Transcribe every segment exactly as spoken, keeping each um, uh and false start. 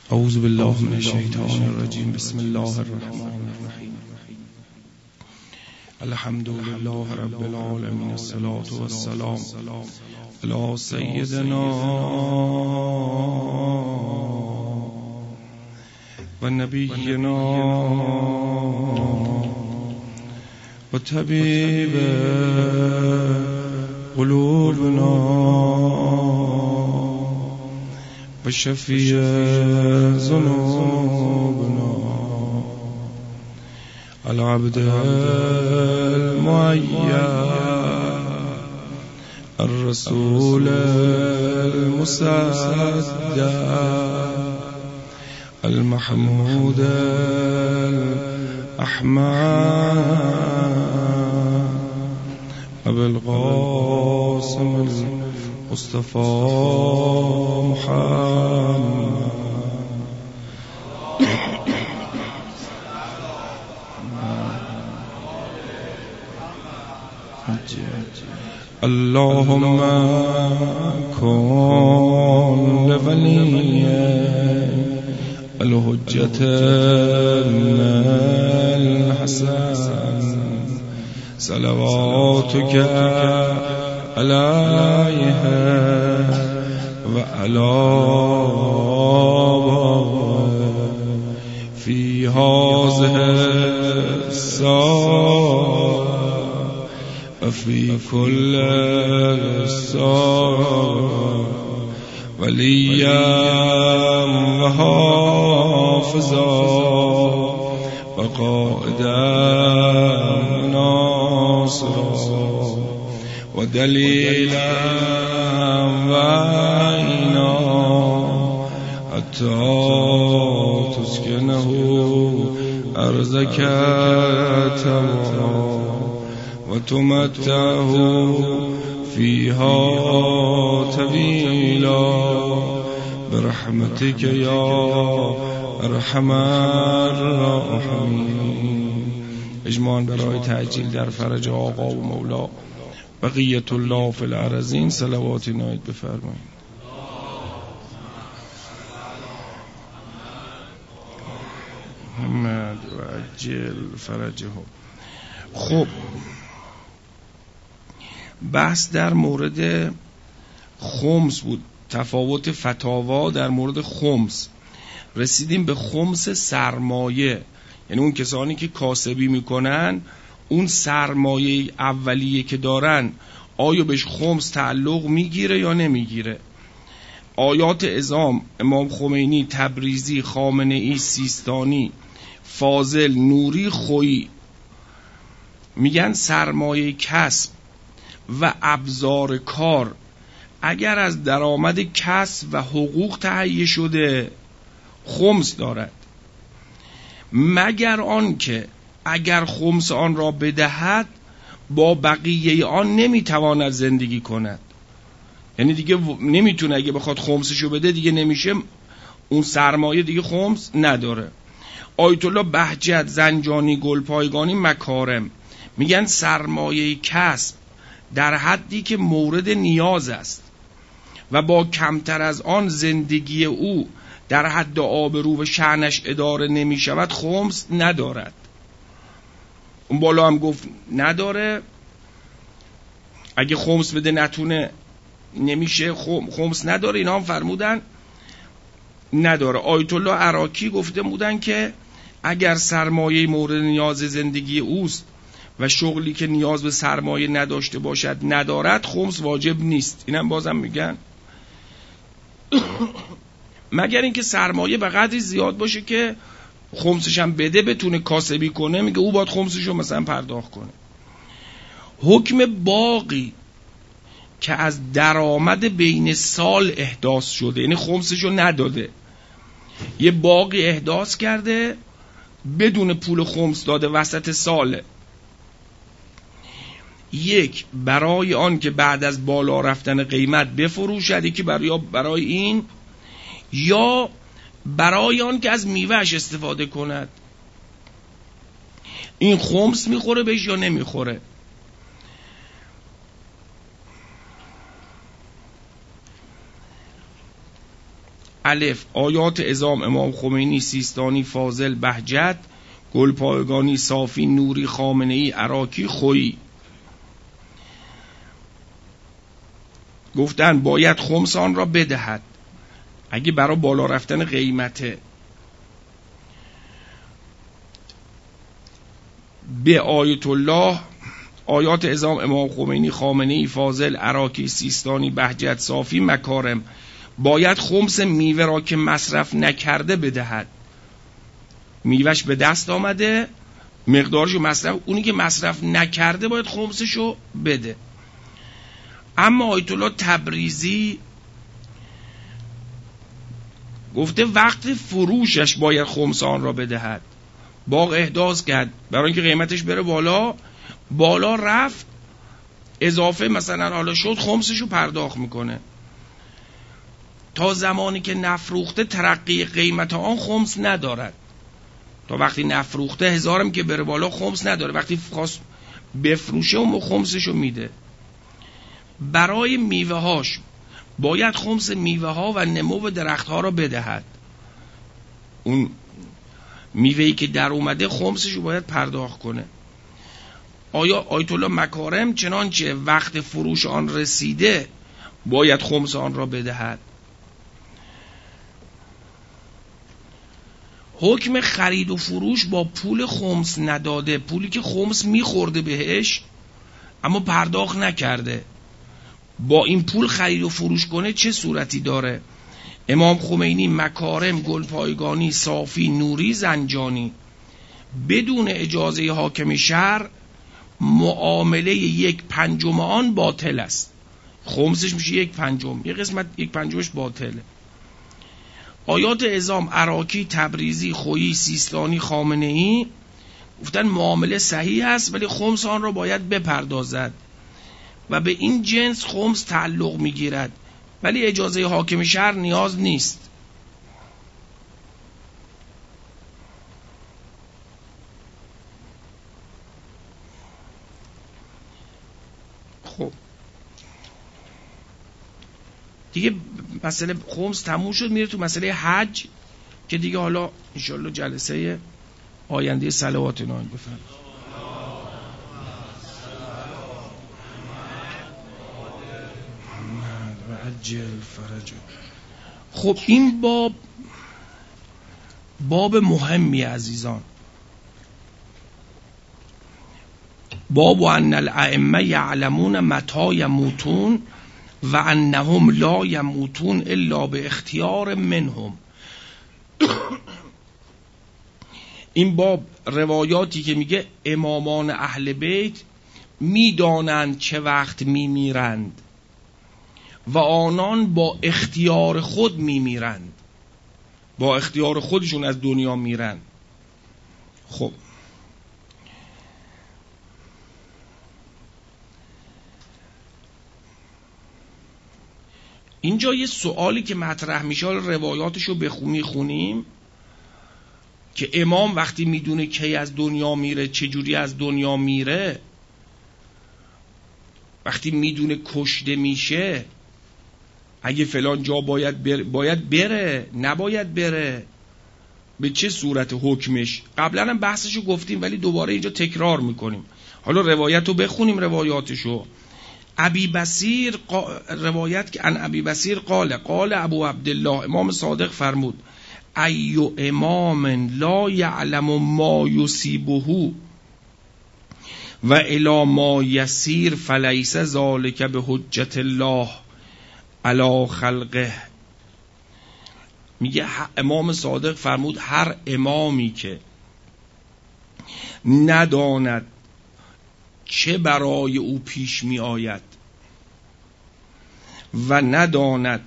اعوذ بالله من الشیطان الرجیم. بسم الله الرحمن الرحیم. الحمد لله رب العالمین. الصلاة والسلام علی سیدنا و نبینا و طبیب قلوبنا و شفیع ذنوبنا العبد المعید الرسول المصدق المحمود الأحمد أبي القاسم المصطفى محمد. اللهم كن لولي الحجة الحسن صلواتك عليه وعلى في هذه الساعة وفي كل ساعة وليا وحافظا وقائدا ناصرا ودليلا وعينا حتى تسكنه أرضك تمام وتمتعه فيها طويلا برحمتك يا ارحم الراحمین. اجماعاً برای تعجیل در فرج آقا و مولا بقیت الله فی الارضین صلوات عنایت بفرمایید. محمد و عجل فرجه. خب بحث در مورد خمس بود، تفاوت فتاوا در مورد خمس. رسیدیم به خمس سرمایه، یعنی اون کسانی که کاسبی میکنن اون سرمایه اولیه که دارن آیا بهش خمس تعلق میگیره یا نمیگیره. آیات عظام امام خمینی، تبریزی، خامنه ای، سیستانی، فاضل، نوری، خویی میگن سرمایه کسب و ابزار کار اگر از درآمد کسب و حقوق تهیه شده خمس دارد، مگر آن که اگر خمس آن را بدهد با بقیه آن نمیتواند زندگی کند. یعنی دیگه نمیتونه، اگه بخواد خمسشو بده دیگه نمیشه، اون سرمایه دیگه خمس نداره. آیت الله بهجت زنجانی گلپایگانی مکارم میگن سرمایه کسب در حدی که مورد نیاز است و با کمتر از آن زندگی او در حد آبرو و شأنش اداره نمی شود خمس ندارد. اون بالا هم گفت نداره، اگه خمس بده نتونه نمیشه، خمس نداره. اینا هم فرمودن نداره. آیت الله عراقی گفته بودن که اگر سرمایه مورد نیاز زندگی اوست و شغلی که نیاز به سرمایه نداشته باشد ندارد خمس واجب نیست. اینم بازم میگن مگر اینکه سرمایه به قدری زیاد باشه که خمسش هم بده بتونه کاسبی کنه، میگه او باید خمسشو مثلا پرداخت کنه. حکم باقی که از درآمد بین سال احداث شده، یعنی خمسشو نداده، یه باقی احداث کرده بدون پول خمس داده وسط ساله، یک برای آن که بعد از بالا رفتن قیمت بفروشد، یکی برای برای این، یا برای آن که از میوهش استفاده کند. این خمس میخوره بهش یا نمیخوره؟ الف آیات عظام امام خمینی سیستانی فاضل بهجت گلپایگانی صافی نوری خامنه‌ای عراقی خویی. گفتن باید خمس آن را بدهد اگه برای بالا رفتن قیمته. به آیت الله آیات عظام امام خمینی خامنه‌ای فاضل عراقی سیستانی بهجت صافی مکارم باید خمس میوه را که مصرف نکرده بدهد. میوهش به دست آمده مقدارشو مصرف، اونی که مصرف نکرده باید خمسشو بده. اما آیت الله تبریزی گفته وقت فروشش باید خمس آن را بدهد. باغ احداث کرد برای اینکه قیمتش بره بالا، بالا رفت اضافه مثلا حالا شد خمسشو پرداخت میکنه. تا زمانی که نفروخته ترقی قیمت آن خمس ندارد. تا وقتی نفروخته هزارم که بره بالا خمس نداره، وقتی خواست بفروشه اون خمسشو میده. برای میوه هاش باید خمس میوه ها و نمو درخت ها را بدهد. اون میوهی که در اومده خمسشو باید پرداخت کنه. آیا آیت الله مکارم چنانچه وقت فروش آن رسیده باید خمس آن را بدهد. حکم خرید و فروش با پول خمس نداده، پولی که خمس میخورده بهش اما پرداخت نکرده، با این پول خرید و فروش کنه چه صورتی داره؟ امام خمینی مکارم گلپایگانی صافی نوری زنجانی بدون اجازه حاکم شهر معامله یک پنجم آن باطل است. خمسش میشه یک پنجم، یک قسمت یک پنجمش باطله. آیات عظام عراقی تبریزی خویی سیستانی خامنه‌ای گفتن معامله صحیح است ولی خمس آن را باید بپردازد و به این جنس خمس تعلق میگیرد ولی اجازه حاکم شهر نیاز نیست. خب دیگه مسئله خمس تموم شد، میره تو مسئله حج که دیگه حالا انشالله جلسه آینده صلوات نام بفرمایید. عجل فرج. خب این باب باب مهمی عزیزان. باب ان الائمه یعلمون متى یموتون و انهم لا یموتون الا به اختیار منهم. این باب روایاتی که میگه امامان اهل بیت میدانند چه وقت میمیرند و آنان با اختیار خود میمیرند، با اختیار خودشون از دنیا میرن. خب اینجا یه سوالی که مطرح میشه، روایاتشو بخونی خونیم که امام وقتی میدونه کی از دنیا میره چجوری از دنیا میره، وقتی میدونه کشته میشه اگه فلان جا باید بره باید بره نباید بره، به چه صورت حکمش. قبلا هم بحثشو گفتیم ولی دوباره اینجا تکرار میکنیم. حالا روایتو بخونیم روایاتشو. ابی بصیر قا... روایت که ان ابی بصیر قال قال ابو عبدالله امام صادق فرمود ایو امام لا یعلم ما یصیبه و الی ما یسیر فلیس ذالک به حجت الله علی خلقه. میگه امام صادق فرمود هر امامی که نداند چه برای او پیش می آید و نداند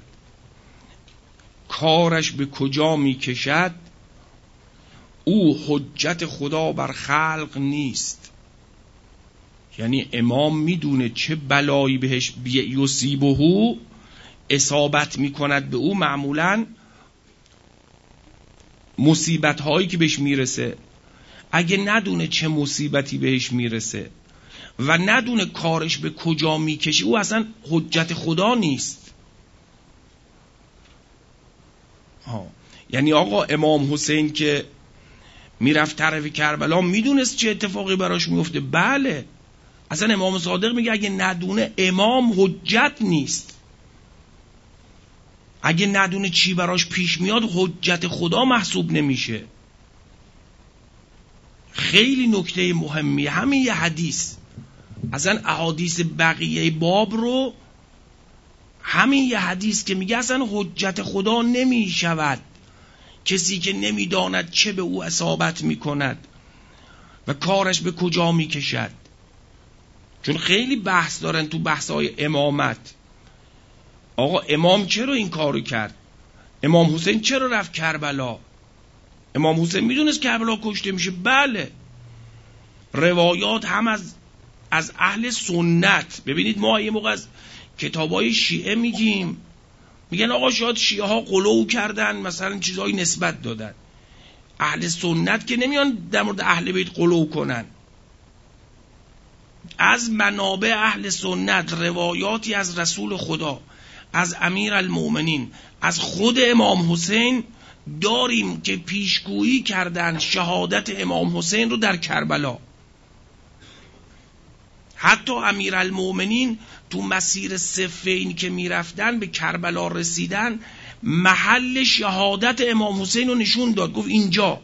کارش به کجا می کشد، او حجت خدا بر خلق نیست. یعنی امام میدونه چه بلایی بهش یصیبه اصابت میکند به او، معمولا مصیبت هایی که بهش میرسه. اگه ندونه چه مصیبتی بهش میرسه و ندونه کارش به کجا میکشه، او اصلا حجت خدا نیست. ها. یعنی آقا امام حسین که میرفت طرف کربلا میدونست چه اتفاقی براش میفته؟ بله. اصلا امام صادق میگه اگه ندونه امام حجت نیست، اگه ندونه چی براش پیش میاد حجت خدا محسوب نمیشه. خیلی نکته مهمیه همین یه حدیث. اصلا احادیث بقیه باب رو همین یه حدیث که میگه اصلا حجت خدا نمیشود کسی که نمیداند چه به او اصابت میکند و کارش به کجا میکشد. چون خیلی بحث دارن تو بحث‌های امامت. آقا امام چرا این کارو کرد؟ امام حسین چرا رفت کربلا؟ امام حسین میدونست کربلا کشته میشه؟ بله. روایات هم از از اهل سنت. ببینید ما یه موقع از کتابای شیعه میگیم، میگن آقا شاید شیعه ها غلو کردن، مثلا چیزایی نسبت دادن. اهل سنت که نمیان در مورد اهل بیت غلو کنن. از منابع اهل سنت روایاتی از رسول خدا، از امیر المؤمنین، از خود امام حسین داریم که پیشگویی کردن شهادت امام حسین رو در کربلا. حتی امیر المؤمنین تو مسیر صفین که میرفتن به کربلا رسیدن، محل شهادت امام حسین رو نشون داد، گفت اینجا.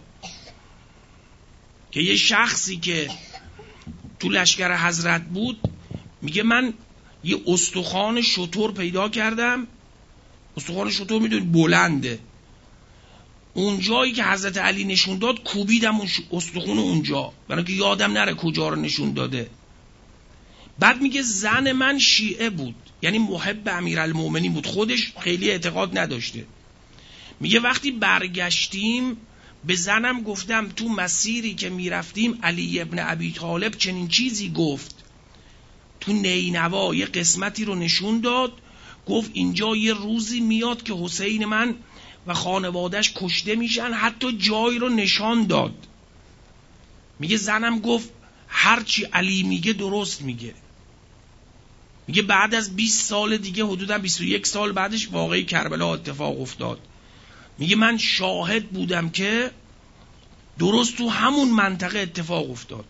که یه شخصی که تو لشکر حضرت بود میگه من یه استخوان شتر پیدا کردم. استخوان شتر میدونید بلنده. اون جایی که حضرت علی نشون داد کوبیدم اون استخوان اونجا، برای که یادم نره کجا رو نشون داده. بعد میگه زن من شیعه بود، یعنی محب امیرالمومنین بود، خودش خیلی اعتقاد نداشته. میگه وقتی برگشتیم به زنم گفتم تو مسیری که میرفتیم علی ابن ابی طالب چنین چیزی گفت. تو نینوا یه قسمتی رو نشون داد، گفت اینجا یه روزی میاد که حسین من و خانوادش کشته میشن، حتی جایی رو نشان داد. میگه زنم گفت هرچی علی میگه درست میگه. میگه بعد از بیست سال دیگه، حدودا بیست و یک سال بعدش واقعی کربلا اتفاق افتاد. میگه من شاهد بودم که درست تو همون منطقه اتفاق افتاد.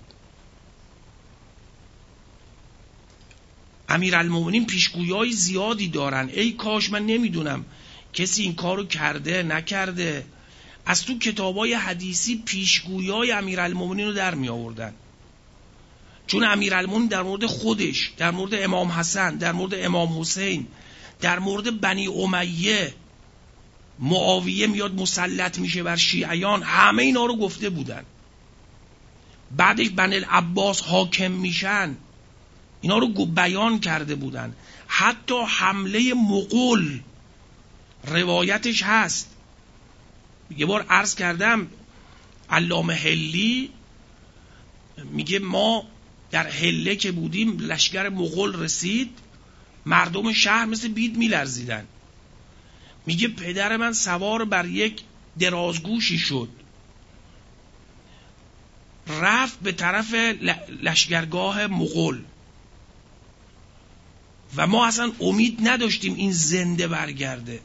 امیرالمومنین پیشگویی زیادی دارن. ای کاش من نمیدونم کسی این کارو کرده نکرده. از تو کتابای حدیثی پیشگویی امیرالمومنین رو در می آوردن. چون امیرالمومنین در مورد خودش، در مورد امام حسن، در مورد امام حسین، در مورد بنی امیه، معاویه میاد مسلط میشه بر شیعیان، همه اینا رو گفته بودن. بعدش بنی العباس حاکم میشن، اینا رو بیان کرده بودن. حتی حمله مغول روایتش هست. یه بار عرض کردم علامه حلی میگه ما در حله که بودیم لشکر مغول رسید، مردم شهر مثل بید میلرزیدن. میگه پدر من سوار بر یک درازگوشی شد، رفت به طرف لشکرگاه مغول و ما اصلا امید نداشتیم این زنده برگرده.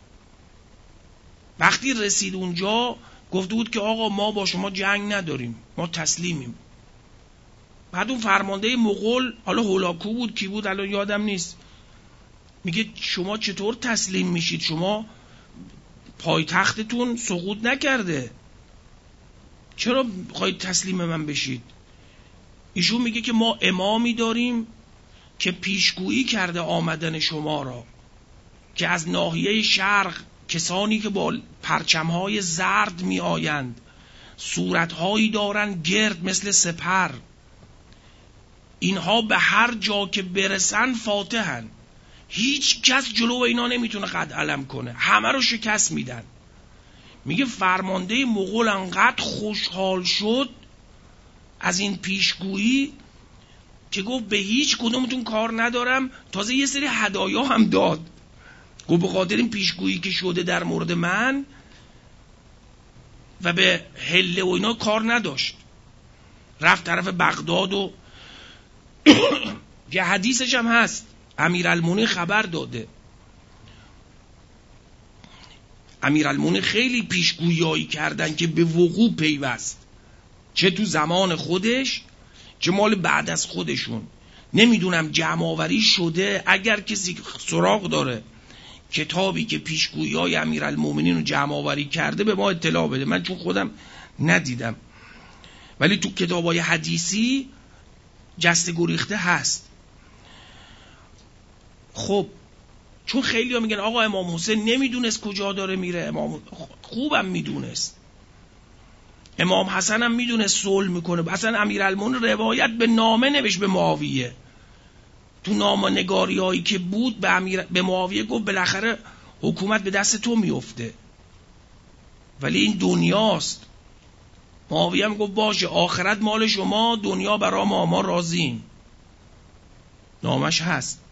وقتی رسید اونجا گفته بود که آقا ما با شما جنگ نداریم، ما تسلیمیم. بعد اون فرمانده مغول، حالا هولاکو بود کی بود الان یادم نیست، میگه شما چطور تسلیم میشید؟ شما پایتختتون سقوط نکرده، چرا خواهید تسلیم من بشید؟ ایشون میگه که ما امامی داریم که پیشگویی کرده آمدن شما را، که از ناحیه شرق کسانی که با پرچمهای زرد می آیند، صورتهایی دارن گرد مثل سپر، اینها به هر جا که برسن فاتحن، هیچ کس جلو اینا نمیتونه قد علم کنه، همه رو شکست میدن. میگه فرمانده مغول انقدر خوشحال شد از این پیشگویی که گفت به هیچ کدومتون کار ندارم، تازه یه سری هدایا هم داد. گفت به خاطر این پیشگویی که شده در مورد من و به حله و اینا کار نداشت، رفت طرف بغداد و یه حدیثش هم هست، امیرالمومنین خبر داده. امیرالمومنین خیلی پیشگویی کردن که به وقوع پیوست، چه تو زمان خودش چه مال بعد از خودشون. نمیدونم جمع آوری شده، اگر کسی سراغ داره کتابی که پیشگویی امیرالمومنین رو جمع آوری کرده به ما اطلاع بده، من چون خودم ندیدم، ولی تو کتابای حدیثی جسته گریخته هست. خب چون خیلی ها میگن آقا امام حسین نمیدونست کجا داره میره، امام خوبم میدونست، امام حسن هم میدونست صلح میکنه. اصلا امیرالمومنین روایت به نامه نوشت به معاویه، تو نامه نگاری هایی که بود به, امیر... به معاویه گفت بالاخره حکومت به دست تو میفته، ولی این دنیاست. معاویه هم گفت باشه آخرت مال شما، دنیا برا ما، ما راضیم. نامش هست.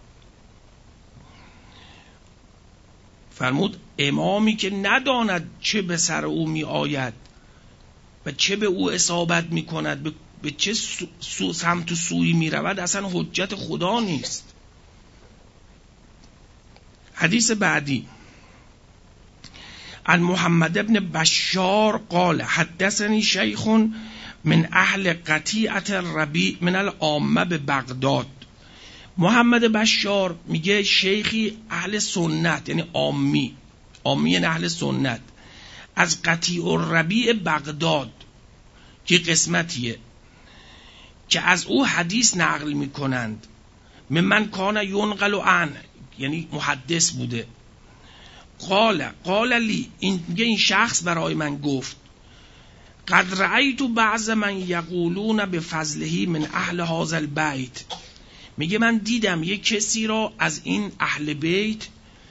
فرمود امامی که نداند چه به سر او می آید و چه به او اصابت می کند، به, به چه سو, سو سمت و سوی می رود، اصلا حجت خدا نیست. حدیث بعدی عن محمد ابن بشار قال حدثني شیخ من اهل قطیعة الربیع من العامه به بغداد. محمد بشار میگه شیخی اهل سنت، یعنی عامی، عامی یعنی اهل سنت، از قطیع الربیع بغداد که قسمتیه که از او حدیث نقل میکنند. من کان ینقل عن، یعنی محدث بوده. قال قال لی، این میگه این شخص برای من گفت قد رأیت بعض من یقولون بفضله من اهل هذا البیت، میگه من دیدم یک کسی را از این اهل بیت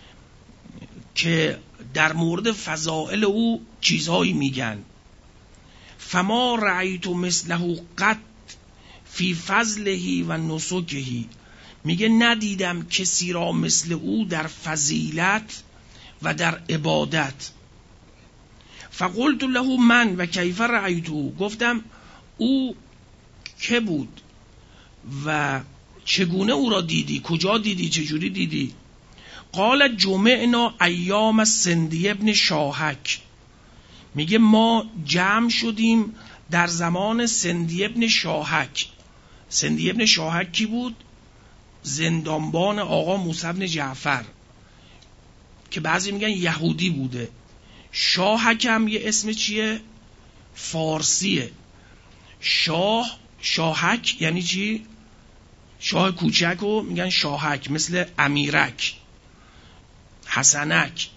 که در مورد فضائل او چیزهایی میگن. فما رأیت مثله قط فی فضله و نسکه، میگه ندیدم کسی را مثل او در فضیلت و در عبادت. فقلت له من و کیف رأیته، گفتم او که بود و چگونه او را دیدی، کجا دیدی، چجوری دیدی؟ قال جمعنا ایام سندی ابن شاهک، میگه ما جمع شدیم در زمان سندی ابن شاهک. سندی ابن شاهک کی بود؟ زندانبان آقا موسی بن جعفر که بعضی میگن یهودی بوده. شاهک هم یه اسم چیه؟ فارسیه. شاه، شاهک یعنی چی؟ شاه کوچک رو میگن شاهک، مثل امیرک، حسنک.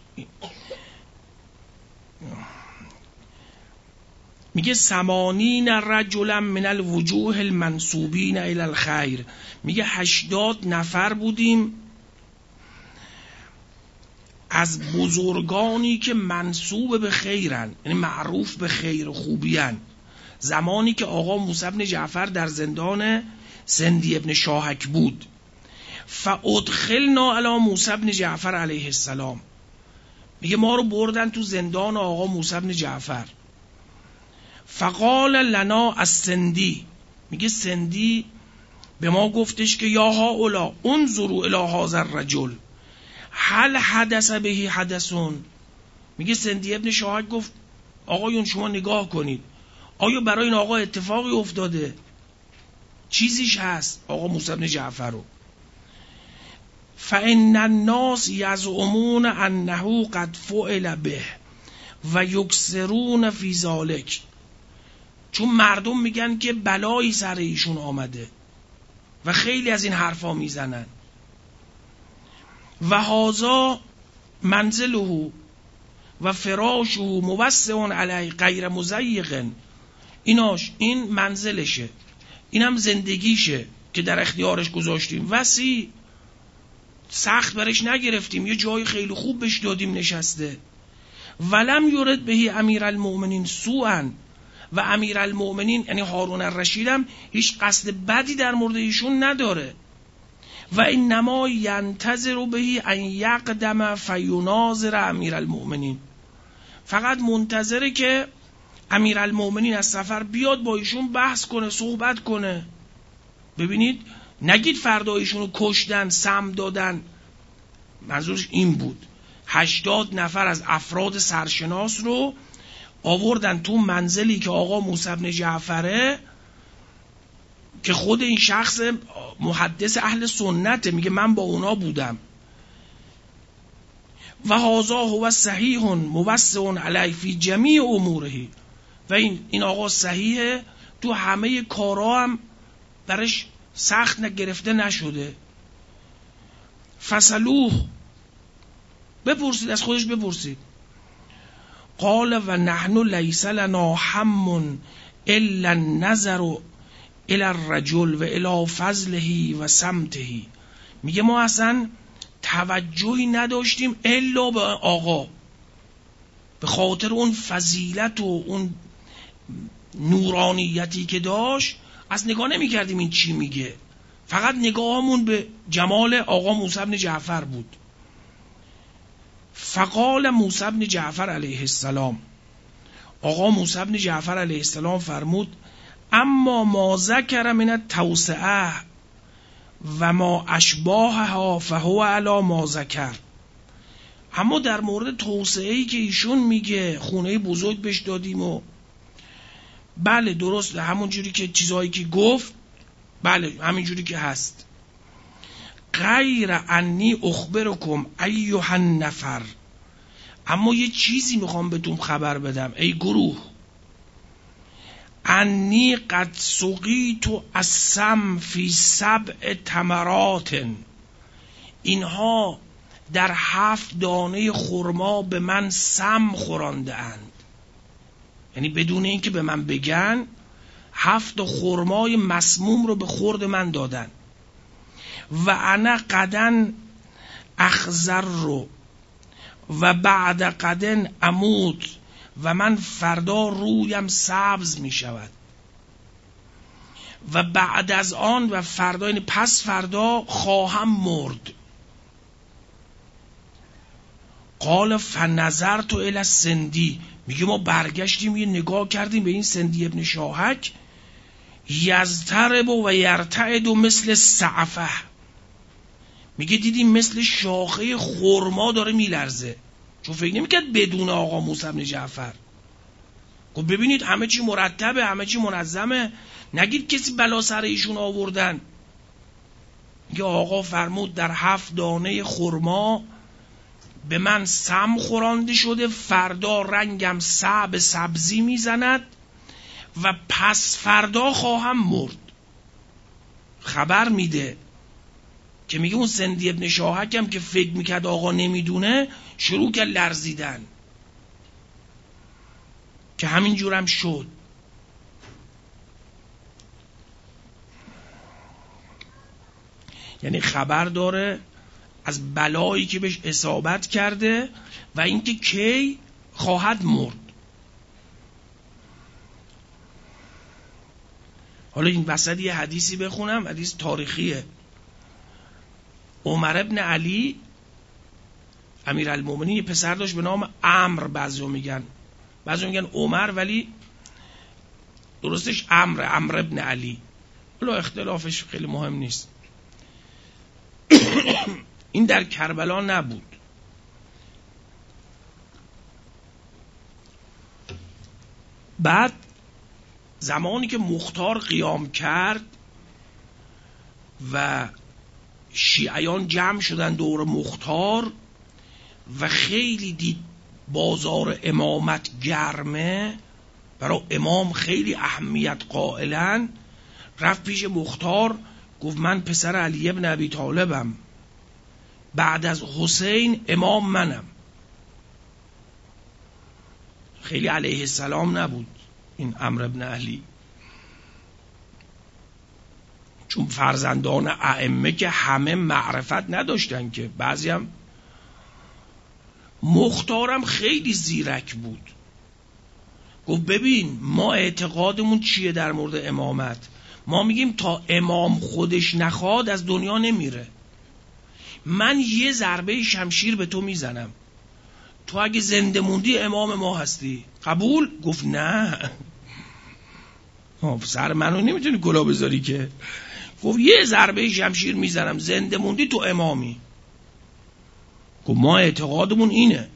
میگه سمانین رجلا من الوجوه المنصوبین الی الخیر، میگه هشتاد نفر بودیم از بزرگانی که منصوب به خیرن، یعنی معروف به خیر و خوبیان، زمانی که آقا موسی بن جعفر در زندان سندی ابن شاهک بود. فادخلنا علی موسی بن جعفر علیه السلام، میگه ما رو بردن تو زندان آقا موسی بن جعفر. فقال لنا السندی، میگه سندی به ما گفتش که یا هؤلاء انظروا الی هذا الرجل هل حدث به حدثون، میگه سندی ابن شاهک گفت آقایون شما نگاه کنید، آیا برای این آقا اتفاقی افتاده، چیزیش هست آقا موسی بن جعفر رو. فان الناس یزعمون انه قد فعل به و یکسرون فی ذلک، چون مردم میگن که بلایی سر ایشون آمده و خیلی از این حرفا میزنن. و هذا منزله و فراشه موسع علی غیر مضیق، ایناش این منزلشه، اینم زندگیشه که در اختیارش گذاشتیم، وسیع، سخت برش نگرفتیم، یه جای خیلی خوب بهش دادیم نشسته. ولم یرد بهی امیرالمؤمنین سوءا، و امیرالمؤمنین یعنی هارون الرشید هم هیچ قصد بدی در مورد ایشون نداره. و انما ینتظر بهی ان یقدم فیناظر امیرالمؤمنین، فقط منتظره که امیرالمؤمنین از سفر بیاد با ایشون بحث کنه، صحبت کنه. ببینید نگید فردا ایشونو کشتن، سم دادن، منظورش این بود. هشتاد نفر از افراد سرشناس رو آوردن تو منزلی که آقا موسی بن جعفره، که خود این شخص محدث اهل سنته، میگه من با اونا بودم. و هذا هو صحیح موسع علی فی جمیع اموره، و این این آقا صحیحه، تو همه کارا هم برش سخت نگرفته نشده. فسلوه، بپرسید، از خودش بپرسید. قال و نحن لیس لنا هم الا النظر الی الرجل و الی فضله و سمته. میگه ما اصلا توجهی نداشتیم الا به آقا، به خاطر اون فضیلت و اون نورانیتی که داشت، از نگاه نمی کردیم این چی میگه، فقط نگاهمون به جمال آقا موسی بن جعفر بود. فقال موسی بن جعفر علیه السلام، آقا موسی بن جعفر علیه السلام فرمود اما ما ذکر من التوسعه و ما اشباهها فهو علی ما ذکر. اما در مورد توسعه‌ای که ایشون میگه خونه بزرگ بهش دادیم و بله درست همون جوری که چیزایی که گفت، بله همین جوری که هست. غیر انی اخبرکم ایها النفر، اما یه چیزی میخوام بهتون خبر بدم ای گروه. انی قد سقیت السم فی سبع تمرات، اینها در هفت دانه خرما به من سم خورانده اند. یعنی بدون اینکه به من بگن هفت خرمای مسموم رو به خورد من دادن. و انا قدن اخضر رو و بعد قدن اموت، و من فردا رویم سبز می شود و بعد از آن و فردا، یعنی پس فردا خواهم مرد. قال فنظرت الی السندی، میگه ما برگشتیم یه نگاه کردیم به این سندی ابن شاهک، یضطرب و یرتعد مثل السعفه، میگه دیدیم مثل شاخه خرما داره میلرزه، چون فکر نمیکرد بدون آقا موسی بن جعفر. گفت ببینید همه چی مرتبه، همه چی منظمه، نگید کسی بلا سر ایشون آوردن. میگه آقا فرمود در هفت دانه خرما به من سم خورانده شده، فردا رنگم سبز سبزی میزند و پس فردا خواهم مرد. خبر میده که میگه اون سندی ابن شاهکم که فکر میکرد آقا نمیدونه، شروع کرد لرزیدن، که همین جورم شد. یعنی خبر داره از بلایی که بهش اصابت کرده و اینکه کی خواهد مرد. حالا این وسط یه حدیثی بخونم، حدیث تاریخیه. عمر ابن علی امیرالمومنین یه پسر داشت به نام عمرو، بعضیا میگن بعضیا میگن عمر، ولی درستش عمرو، عمرو ابن علی. حالا اختلافش خیلی مهم نیست. این در کربلا نبود. بعد زمانی که مختار قیام کرد و شیعیان جمع شدن دور مختار و خیلی دید بازار امامت گرمه، برای امام خیلی اهمیت قائلن، رفت پیش مختار گفت من پسر علی ابن ابی طالبم، بعد از حسین امام منم. خیلی علیه السلام نبود این عمرو ابن علی، چون فرزندان ائمه که همه معرفت نداشتن که، بعضی هم. مختارم خیلی زیرک بود، گفت ببین ما اعتقادمون چیه در مورد امامت، ما میگیم تا امام خودش نخواد از دنیا نمیره. من یه ضربه شمشیر به تو میزنم، تو اگه زنده موندی امام ما هستی، قبول؟ گفت نه، سر منو نمیتونی کلا بذاری که. گفت یه ضربه شمشیر میزنم، زنده موندی تو امامی. گفت ما اعتقادمون اینه.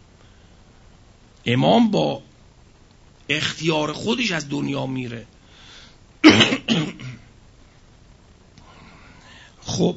امام با اختیار خودش از دنیا میره. خب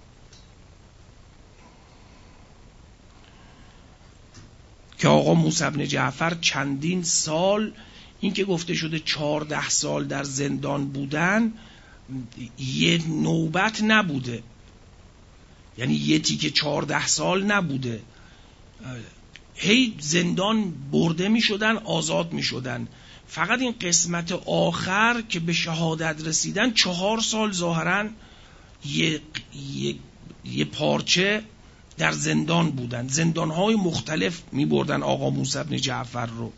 که آقا موسی بن جعفر چندین سال، این که گفته شده چهارده سال در زندان بودن، یه نوبت نبوده، یعنی یه تیکه چهارده سال نبوده، هی زندان برده می شدن، آزاد می شدن. فقط این قسمت آخر که به شهادت رسیدن چهار سال ظاهراً یه, یه, یه پارچه در زندان بودن. زندانهای مختلف می بردن آقا موسی بن جعفر رو،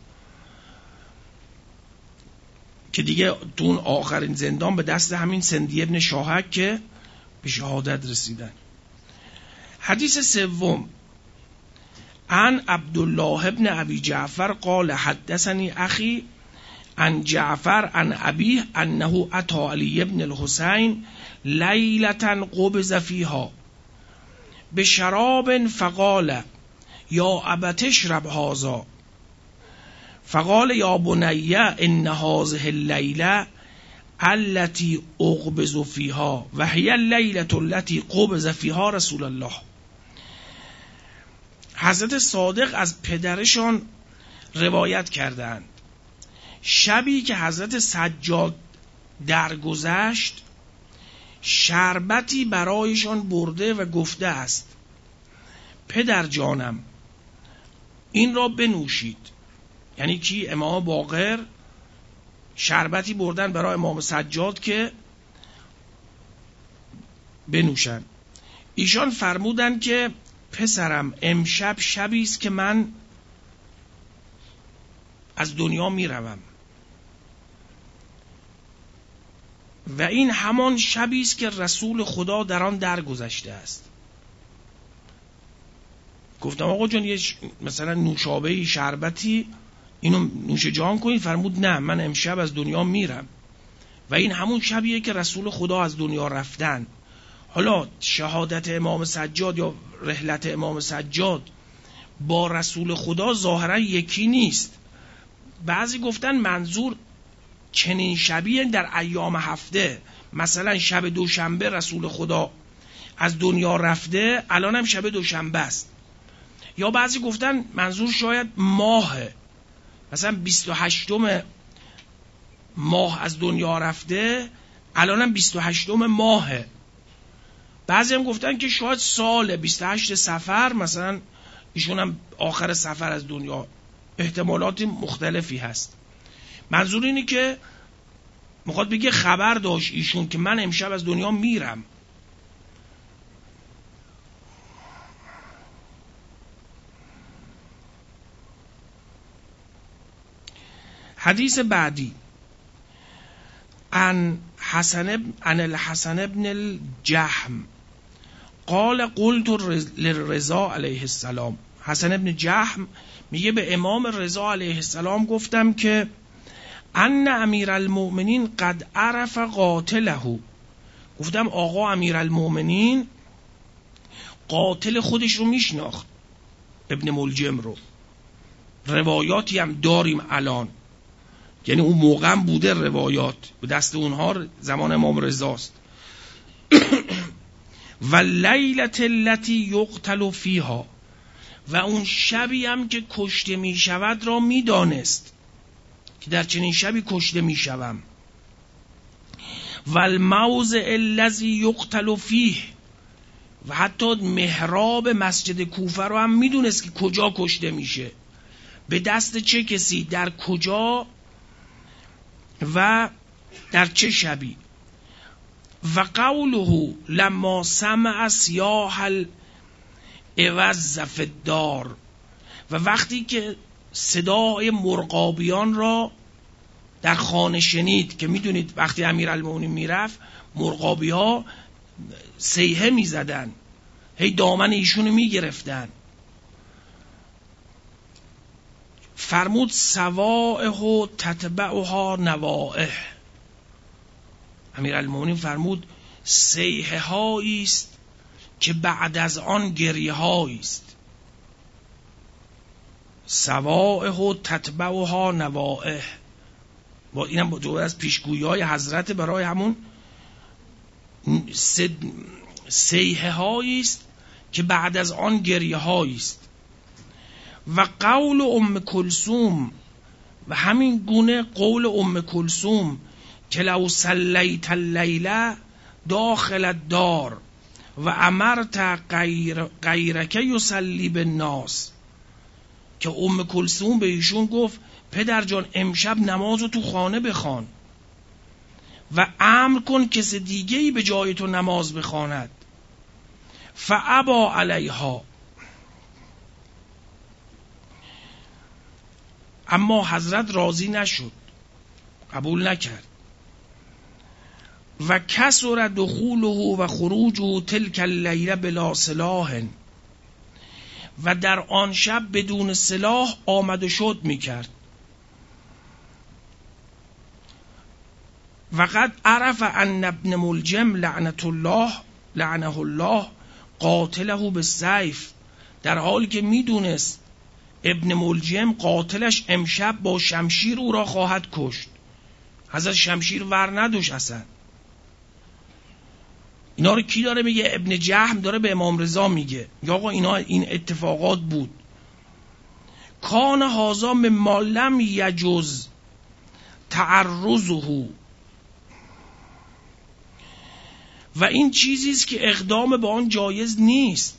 که دیگه تو اون آخرین زندان به دست همین سندی ابن شاهک که به شهادت رسیدن. حدیث سوم، عن عبدالله ابن ابی جعفر قال حدثنی اخی عن جعفر عن ابیه انه اتى علی ابن الحسین لیلة قبض فیها بشراب فقال یا ابت اشرب هذا، فقال یا بنی ان هذه الليله التي اقبض فيها وهي الليله التي قبض فيها رسول الله. حضرت صادق از پدرشان روایت کردند شبی که حضرت سجاد درگذشت شربتی برایشان برده و گفته است پدر جانم این را بنوشید. یعنی کی؟ امام باقر شربتی بردن برای امام سجاد که بنوشن. ایشان فرمودن که پسرم امشب شبی است که من از دنیا می روم و این همان شبی است که رسول خدا در آن درگذشته است. گفتم آقا جان یه مثلا نوشابه شربتی اینو نوش جان کنید. فرمود نه، من امشب از دنیا میرم و این همون شبیه که رسول خدا از دنیا رفتن. حالا شهادت امام سجاد یا رحلت امام سجاد با رسول خدا ظاهرا یکی نیست. بعضی گفتن منظور چنین شبیه در ایام هفته، مثلا شب دوشنبه رسول خدا از دنیا رفته، الان هم شب دوشنبه است. یا بعضی گفتن منظور شاید ماهه، مثلا بیست و هشتم ماه از دنیا رفته، الان هم بیست و هشتم ماهه. بعضی هم گفتن که شاید سال بیست و هشت صفر، مثلا ایشون هم آخر صفر از دنیا. احتمالات مختلفی هست. منظور اینه که میخواد بگه خبر داشت ایشون که من امشب از دنیا میرم. حدیث بعدی، عن حسن عن الحسن ابن الجهم قال قلت للرضا علیه السلام. حسن ابن جهم میگه به امام رضا علیه السلام گفتم که ان امیرالمؤمنین قد عرف قاتله. گفتم آقا امیرالمؤمنین قاتل خودش رو میشناخت، ابن ملجم رو. روایاتی هم داریم الان، یعنی اون موقع هم بوده روایات به دست اونها، زمان امام رضاست. و لیلة التي یقتل فیها، و اون شبی هم که کشته می شود را می دانست که در چنین شبی کشته می شوم. و الموضع الذی یقتل فیه، و حتی محراب مسجد کوفه رو هم می دونست که کجا کشته میشه، به دست چه کسی، در کجا و در چه شبی. و قوله لما سمع سیاح العوز فی الدار، و وقتی که صدای مرغابیان را در خانه شنید، که میدونید وقتی امیرالمومنین میرفت مرغابی ها صیحه میزدن، هی دامن ایشونو میگرفتن. فرمود سوائح تتبعها نوائح. امیرالمومنین فرمود صیحه هایی است که بعد از آن گریه هایی است. سوائح و تتبعها نوائح. با اینم با دور از پیشگویی های حضرت برای همون سیحه هایی است که بعد از آن گریه هایی است. و قول ام کلثوم، و همین گونه قول ام کلثوم که لو صلیت اللیله داخل الدار و امرت غیر غیرک یصلی بالناس، که ام کلثوم به ایشون گفت پدر جان امشب نمازو تو خانه بخوان و امر کن کسی دیگه ای به جای تو نماز بخواند. فابا علیها، اما حضرت راضی نشد، قبول نکرد. و کسر دخوله و خروجه تلک اللیله بلا سلاح، و در آن شب بدون سلاح آمد و شد میکرد. و قد عرف ان ابن ملجم لعنت الله لعنه الله قاتله بالسیف، در حالی که میدونست ابن ملجم قاتلش امشب با شمشیر او را خواهد کشت. حضرت شمشیر ور نداشت اصلا. اینا رو کی داره میگه؟ ابن جهم داره به امام رضا میگه یا آقا اینا این اتفاقات بود. کان هذا مما لم یجوز تعرضه، و این چیزی است که اقدام به آن جایز نیست.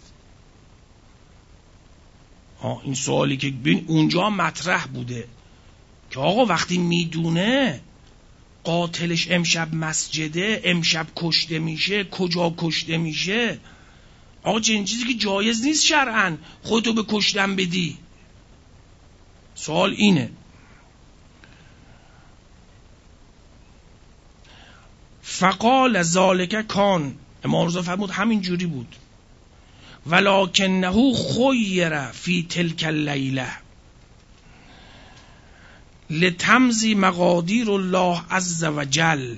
آه این سوالی که ببین اونجا مطرح بوده که آقا وقتی میدونه قاتلش امشب مسجده، امشب کشته میشه، کجا کشته میشه، آقا چنین چیزی که جایز نیست شرعاً خودتو به کشتن بدی. سوال اینه. فقال ذالک کان، امام رضا فرمود همین جوری بود. ولکنه خیر فی تلک اللیله لتمضی مقادیر الله عز وجل،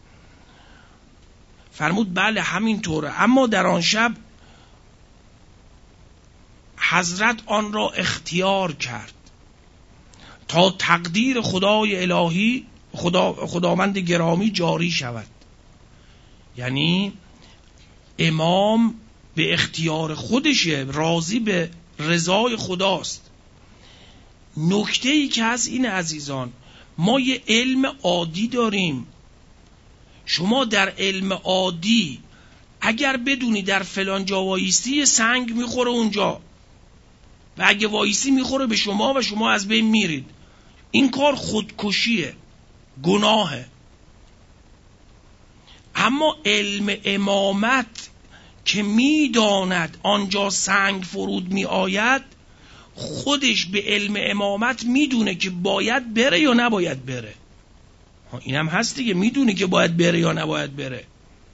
فرمود بله همین طوره، اما در آن شب حضرت آن را اختیار کرد تا تقدیر خدای الهی خدا خداوند گرامی جاری شود. یعنی امام به اختیار خودشه، راضی به رضای خداست. نکته ای که از این عزیزان، ما یه علم عادی داریم. شما در علم عادی اگر بدونی در فلان جا وایستی یه سنگ میخوره اونجا و اگه وایسی میخوره به شما و شما از بین میرید، این کار خودکشیه، گناهه. اما علم امامت که میداند آنجا سنگ فرود می آید، خودش به علم امامت میدونه که باید بره یا نباید بره. اینم هست دیگه، میدونه که باید بره یا نباید بره.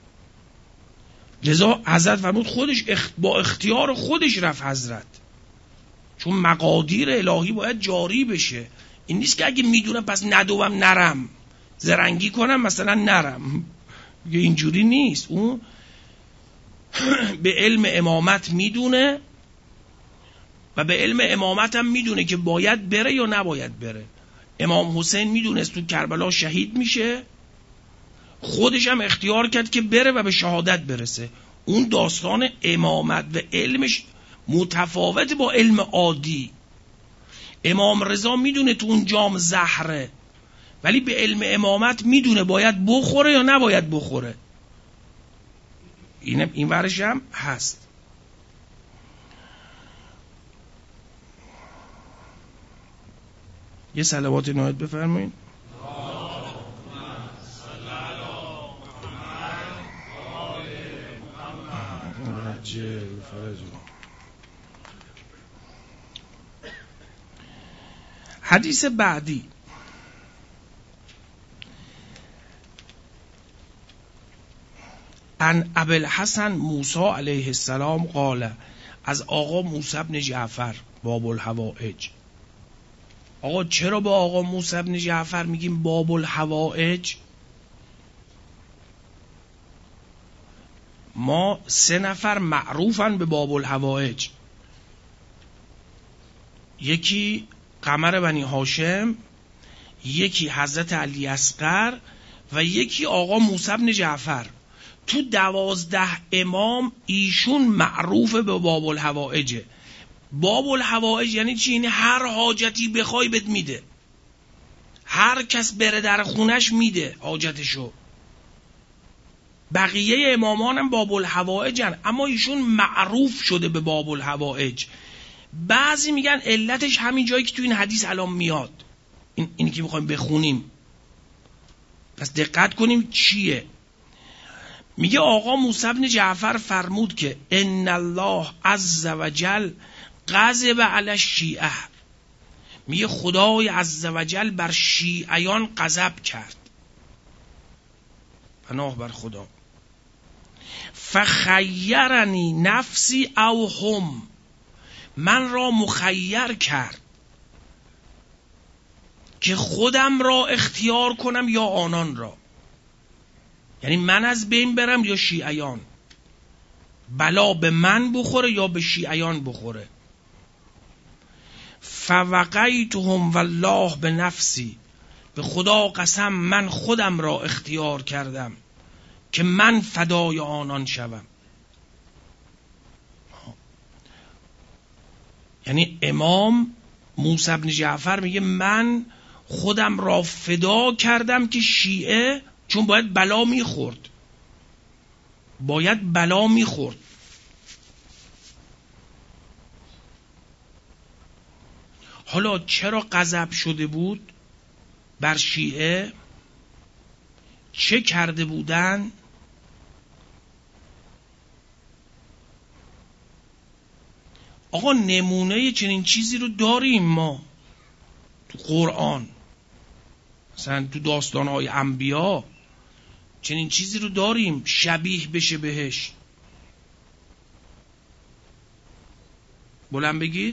لذا حضرت فرمود خودش با اختیار خودش رفت حضرت، چون مقادیر الهی باید جاری بشه. این نیست که اگه میدونم پس ندوم نرم، زرنگی کنم مثلا نرم، اینجوری نیست. اون به علم امامت میدونه و به علم امامت هم میدونه که باید بره یا نباید بره. امام حسین میدونست تو کربلا شهید میشه، خودش هم اختیار کرد که بره و به شهادت برسه. اون داستان امامت و علمش متفاوت با علم عادی. امام رضا میدونه تو اون جام زهره، ولی به علم امامت میدونه باید بخوره یا نباید بخوره. این این ورش هم هست. یه صلوات نهایت بفرمایید. حدیث بعدی ان ابوالحسن موسی علیه السلام قال، از آقا موسی بن جعفر باب الحوائج. آقا چرا با آقا موسی بن جعفر میگیم باب الحوائج؟ ما سه نفر معروفن به باب الحوائج. یکی قمر بنی هاشم، یکی حضرت علی اصغر و یکی آقا موسی بن جعفر. تو دوازده امام ایشون معروف به باب الحوائجه. باب الحوائج یعنی چی؟ یعنی هر حاجتی بخوای بهت میده، هر کس بره در خونش میده حاجتشو. بقیه امامان هم باب الحوائجن، اما ایشون معروف شده به باب الحوائج. بعضی میگن علتش همین جایی که تو این حدیث الان میاد، این اینی که میخوایم بخونیم. پس دقت کنیم چیه. میگه آقا موسی بن جعفر فرمود که ان الله عز وجل غضب علی الشیعه. میگه خدای عز وجل بر شیعیان غضب کرد، پناه بر خدا. فخیرنی نفسی او هم، من را مخیر کرد که خودم را اختیار کنم یا آنان را، یعنی من از بین برم یا شیعیان، بلا به من بخوره یا به شیعیان بخوره. فوقیتهم والله به نفسی، به خدا قسم من خودم را اختیار کردم که من فدای آنان شوم. یعنی امام موسی بن جعفر میگه من خودم را فدا کردم که شیعه، چون باید بلا میخورد، باید بلا میخورد. حالا چرا غضب شده بود بر شیعه؟ چه کرده بودن؟ آقا نمونه چنین چیزی رو داریم ما تو قرآن، مثلا تو داستان‌های انبیا چنین چیزی رو داریم شبیه بشه بهش. بلند بگید.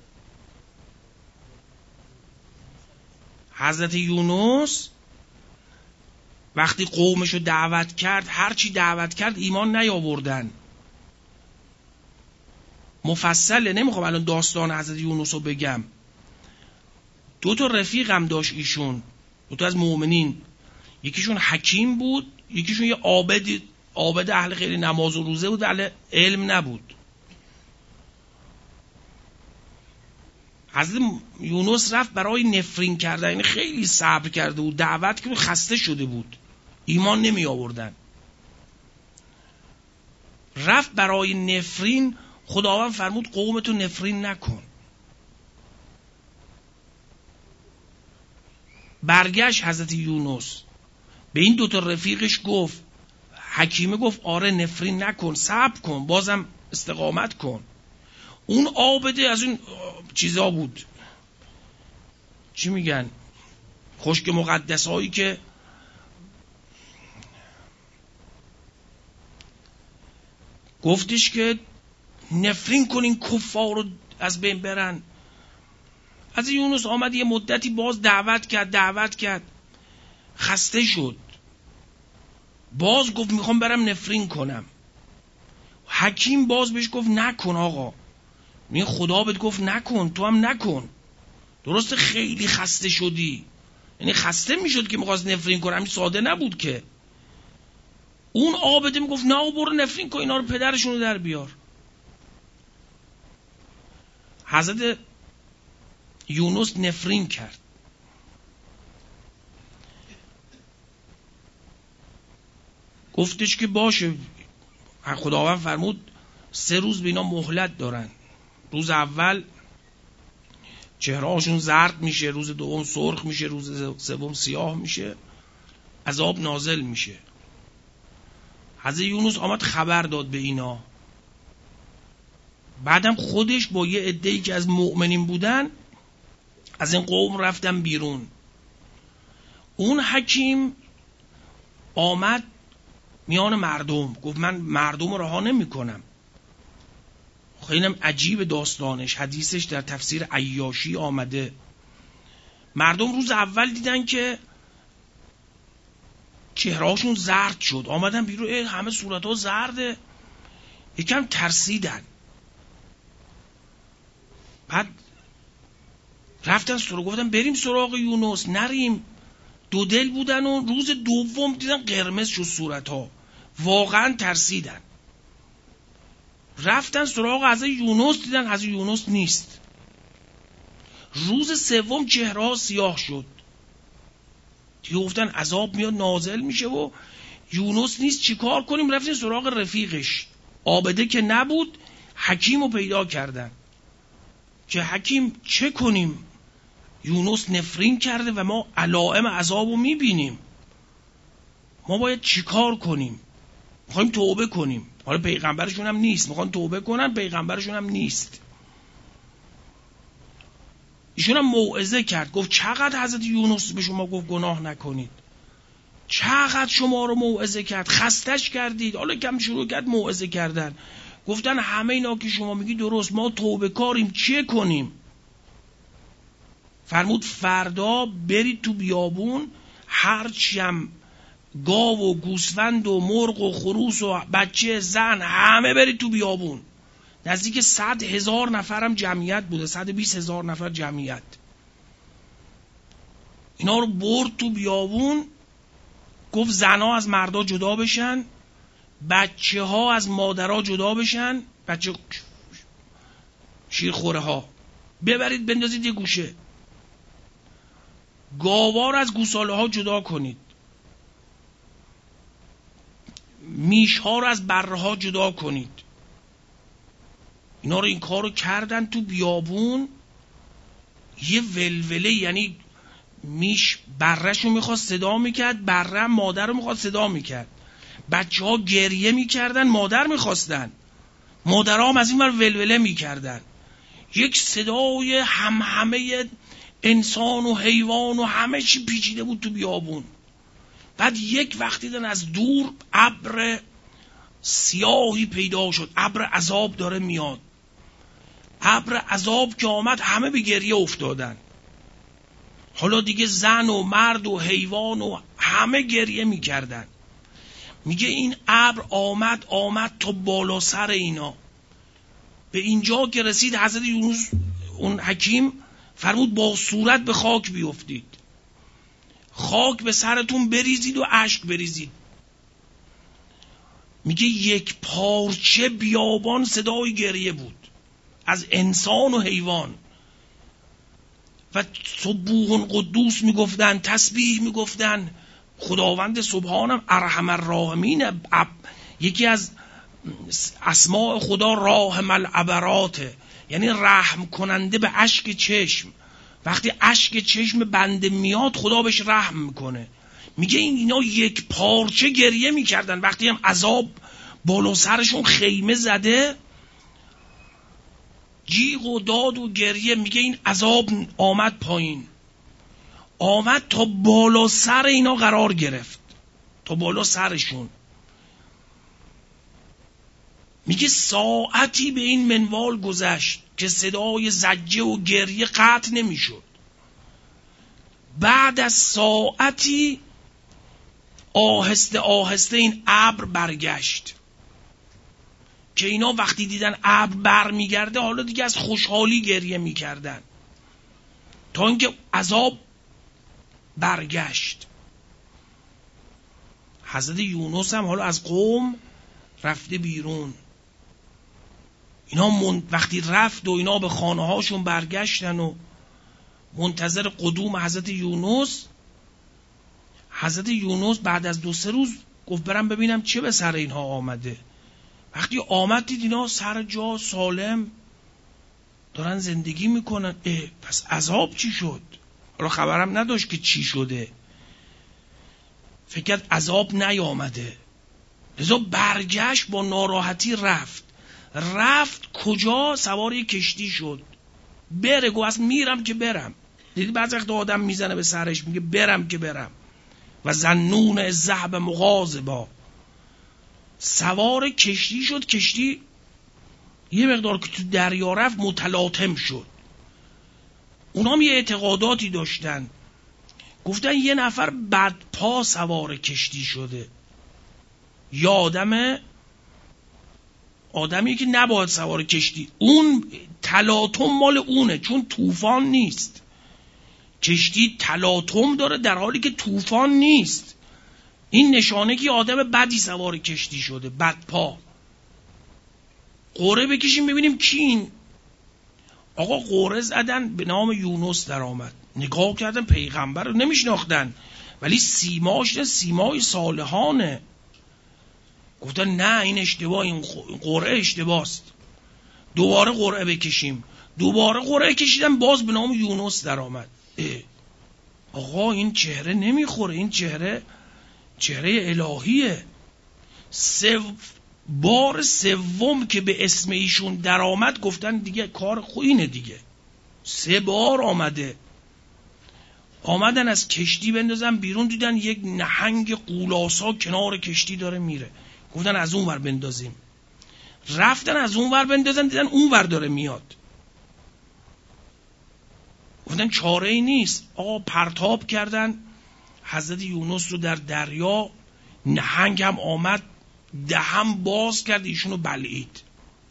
حضرت یونس وقتی قومشو دعوت کرد، هرچی دعوت کرد ایمان نیاوردن. مفصله، نمیخوام الان داستان حضرت یونس رو بگم. دو تا رفیقم داشت ایشون، دو تا از مؤمنین، یکیشون حکیم بود، یکیشون یه عابد عابد اهل خیلی نماز و روزه بود، اهل علم نبود. حضرت یونس رفت برای نفرین کردن، یعنی خیلی صبر کرده بود، دعوت که خسته شده بود، ایمان نمی آوردن. رفت برای نفرین، خداوند فرمود قومتو نفرین نکن. برگشت حضرت یونس به این دوتا رفیقش گفت، حکیمه گفت آره نفرین نکن، صبر کن، بازم استقامت کن. اون عابده از اون چیزا بود، چی میگن، خشک مقدس هایی که گفتش که نفرین کنین کفار رو از بین برن. از یونس آمد یه مدتی باز دعوت کرد دعوت کرد خسته شد، باز گفت میخوام برم نفرین کنم. حکیم باز بهش گفت نکن آقا، می خدا بهت گفت نکن، تو هم نکن. درسته خیلی خسته شدی، یعنی خسته میشد که میخواست نفرین کنه، همین ساده نبود که. اون عابده میگفت نه برو نفرین کن، اینا رو پدرشون رو در بیار. حضرت یونس نفرین کرد. گفتش که باشه، خداوند فرمود سه روز به اینا مهلت دارن. روز اول چهره هاشون زرد میشه، روز دوم سرخ میشه، روز سوم سیاه میشه، عذاب نازل میشه. حضرت یونس آمد خبر داد به اینا. بعدم خودش با یه عده‌ای که از مؤمنین بودن از این قوم رفتن بیرون. اون حکیم آمد میان مردم گفت من مردم رو رها نمی کنم. خیلی عجیب داستانش، حدیثش در تفسیر عیاشی آمده. مردم روز اول دیدن که چهرهاشون زرد شد، آمدن بیرون، همه صورتها زرده، یکم ترسیدن. بعد رفتن سراغ، گفتن بریم سراغ یونس، نریم. دو دل بودن و روز دوم دیدن قرمز شد صورتها، واقعا ترسیدن. رفتن سراغ حضرت یونس، دیدن حضرت یونس نیست. روز سوم چهره سیاه شد، دیگه گفتن عذاب میاد نازل میشه و یونس نیست، چیکار کنیم؟ رفتن سراغ رفیقش، عابده که نبود، حکیم رو پیدا کردن که حکیم چه کنیم؟ یونس نفرین کرده و ما علائم عذاب رو میبینیم، ما باید چیکار کنیم؟ میخوایم توبه کنیم. حالا پیغمبرشون هم نیست، میخوان توبه کنن، پیغمبرشون هم نیست. ایشون هم موعظه کرد، گفت چقدر حضرت یونس به شما گفت گناه نکنید، چقدر شما رو موعظه کرد، خستش کردید. حالا کم شروع کرد موعظه کردن، گفتن همه اینا که شما میگی درست، ما توبه کاریم، چه کنیم؟ فرمود فردا برید تو بیابون، هرچیم گاو و گوسفند و مرغ و خروس و بچه زن همه برید تو بیابون. نزدیک صد هزار نفرم جمعیت بوده، صد و بیست هزار نفر جمعیت. اینا رو برد تو بیابون، گفت زنها از مردا جدا بشن، بچه ها از مادرها جدا بشن، بچه شیرخوره ها ببرید بندازید یه گوشه، گاوا رو از گوساله ها جدا کنید، میش ها رو از بره ها جدا کنید. اینا رو این کار رو کردن تو بیابون. یه ولوله، یعنی میش برهش رو میخواست صدا میکرد، بره مادر رو میخواست صدا میکرد، بچه ها گریه میکردن، مادر میخواستن، مادر ها هم از این ور ولوله میکردن. یک صدای هم همه انسان و حیوان و همه چی پیچیده بود تو بیابون. بعد یک وقتی دن از دور ابر سیاهی پیدا شد، ابر عذاب داره میاد. ابر عذاب که آمد همه به گریه افتادن. حالا دیگه زن و مرد و حیوان و همه گریه میکردن. میگه این ابر آمد آمد تا بالا سر اینا. به اینجا که رسید حضرت یونس اون حکیم فرمود با صورت به خاک بیفتید، خاک به سرتون بریزید و اشک بریزید. میگه یک پارچه بیابان صدای گریه بود از انسان و حیوان. و سبوح قدوس میگفتن، تسبیح میگفتن، خداوند سبحانم ارحم الراحمین. یکی از اسماء خدا راحم العبراته، یعنی رحم کننده به اشک چشم. وقتی اشک چشم بنده میاد خدا بهش رحم میکنه. میگه این اینا یک پارچه گریه میکردن وقتی هم عذاب بالا سرشون خیمه زده، جیغ و داد و گریه. میگه این عذاب آمد پایین، آمد تا بالا سر اینا قرار گرفت، تا بالا سرشون. میگه ساعتی به این منوال گذشت که صدای زجه و گریه قطع نمیشد. بعد از ساعتی آهسته آهسته این ابر برگشت که اینا وقتی دیدن ابر بر میگرده حالا دیگه از خوشحالی گریه میکردن، تا اینکه عذاب برگشت. حضرت یونس هم حالا از قوم رفته بیرون. اینا من... وقتی رفت و اینا به خانه هاشون برگشتن و منتظر قدوم حضرت یونس، حضرت یونس بعد از دو سه روز گفت برم ببینم چه به سر اینها آمده. وقتی آمد دید اینا سر جا سالم دارن زندگی میکنن. اه پس عذاب چی شد؟ حالا خبرم نداشت که چی شده، فکر کرد عذاب نیامده، لذا برگشت با ناراحتی رفت. رفت کجا؟ سوار یک کشتی شد. بره، گو اصلا میرم که برم. دیدی بعضی وقت آدم میزنه به سرش میگه برم که برم. و ظنون الذهب مغاضبا، سوار کشتی شد. کشتی یه مقدار که تو دریا رفت متلاطم شد. اونا هم یه اعتقاداتی داشتن، گفتن یه نفر بدپا سوار کشتی شده، یا آدم آدمی که نباید سوار کشتی. اون تلاطم مال اونه، چون طوفان نیست. کشتی تلاطم داره در حالی که طوفان نیست. این نشانه که آدم بدی سوار کشتی شده، بدپا. قرعه بکشیم ببینیم کی این. آقا قرعه زدن، به نام یونس در آمد. نگاه کردن پیغمبر رو نمیشناختن، ولی سیماش سیمای صالحانه. گفتن نه این اشتباه، این قرعه اشتباست. دوباره قرعه بکشیم. دوباره قرعه کشیدن، باز به نام یونس در آمد. آقا این چهره نمیخوره، این چهره چهره الهیه. سو بار سوم که به اسم ایشون در آمد گفتن دیگه کار خوینه دیگه. سه بار آمده. آمدن از کشتی بندازن بیرون، دیدن یک نهنگ قولاسا کنار کشتی داره میره. گفتن از اون ور بندازیم. رفتن از اون ور بندازن، دیدن اون ور داره میاد. گفتن چاره ای نیست. آقا پرتاب کردن حضرت یونس رو در دریا. نهنگ هم آمد، دهم باز کرد، ایشونو بلعید.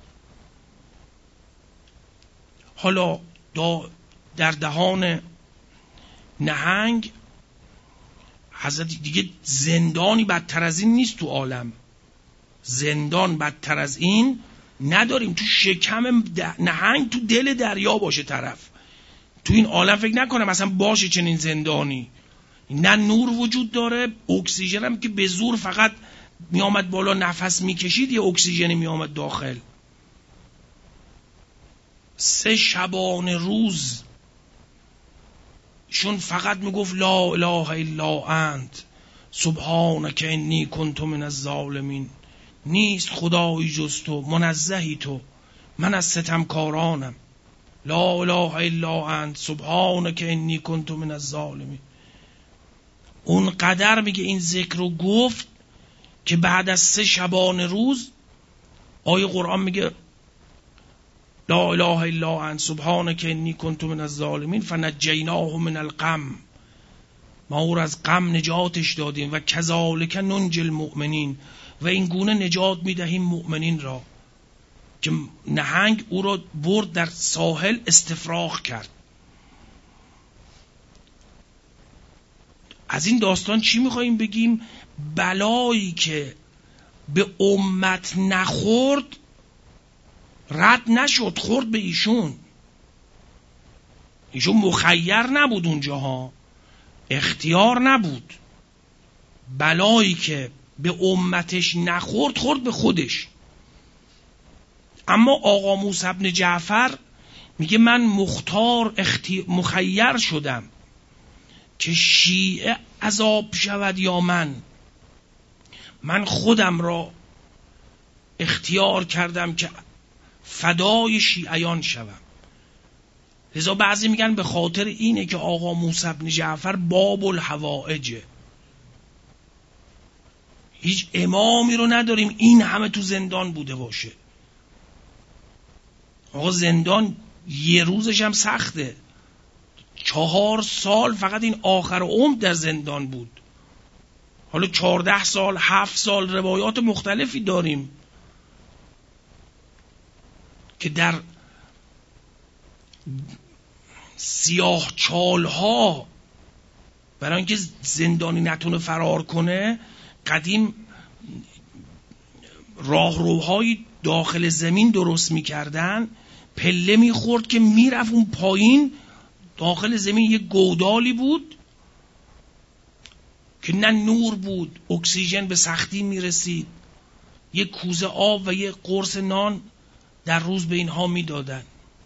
حالا در دهان نهنگ حضرت دیگه زندانی بدتر از این نیست تو عالم. زندان بدتر از این نداریم. تو شکم نهنگ تو دل دریا باشه طرف. تو این عالم فکر نکنم مثلا باشه چنین زندانی. نه نور وجود داره، اکسیژن هم که به زور فقط می آمد بالا نفس می کشید، یه اکسیژنی می آمد داخل. سه شبانه روز شون فقط می گفت لا اله الا انت سبحانک انی کنت من الظالمین. نیست خدایی جز تو، منزهی تو، من از ستمکارانم. لا اله الا انت سبحانک انی کنت من الظالمین. اون قدر میگه این ذکر رو گفت که بعد از سه شبانه روز آیه قرآن میگه لا اله الا انت سبحانک انی کنت من الظالمین فنجیناه من الغم. ما او را از غم نجاتش دادیم و کذالک ننجی المؤمنین، و این گونه نجات میدهیم مؤمنین را. که نهنگ او را برد در ساحل استفراغ کرد. از این داستان چی میخواییم بگیم؟ بلایی که به امت نخورد رد نشد، خورد به ایشون. ایشون مخیر نبود اونجاها، اختیار نبود. بلایی که به امتش نخورد خورد به خودش. اما آقا موسی بن جعفر میگه من مختار اختی... مخیر شدم که شیعه عذاب شود یا من. من خودم را اختیار کردم که فدای شیعیان شوم. لذا بعضی میگن به خاطر اینه که آقا موسی بن جعفر باب الحوائجه. هیچ امامی رو نداریم این همه تو زندان بوده باشه. آقا زندان یه روزش هم سخته. چهار سال فقط این آخر عمر در زندان بود. حالا چهارده سال، هفت سال، روایات مختلفی داریم که در سیاه چالها برای اینکه زندانی نتونه فرار کنه، قدیم راهروهای داخل زمین درست میکردن، پله میخورد که میرفت اون پایین داخل زمین یک گودالی بود که نه نور بود، اکسیژن به سختی میرسید، یک کوزه آب و یک قرص نان در روز به اینها میدادن.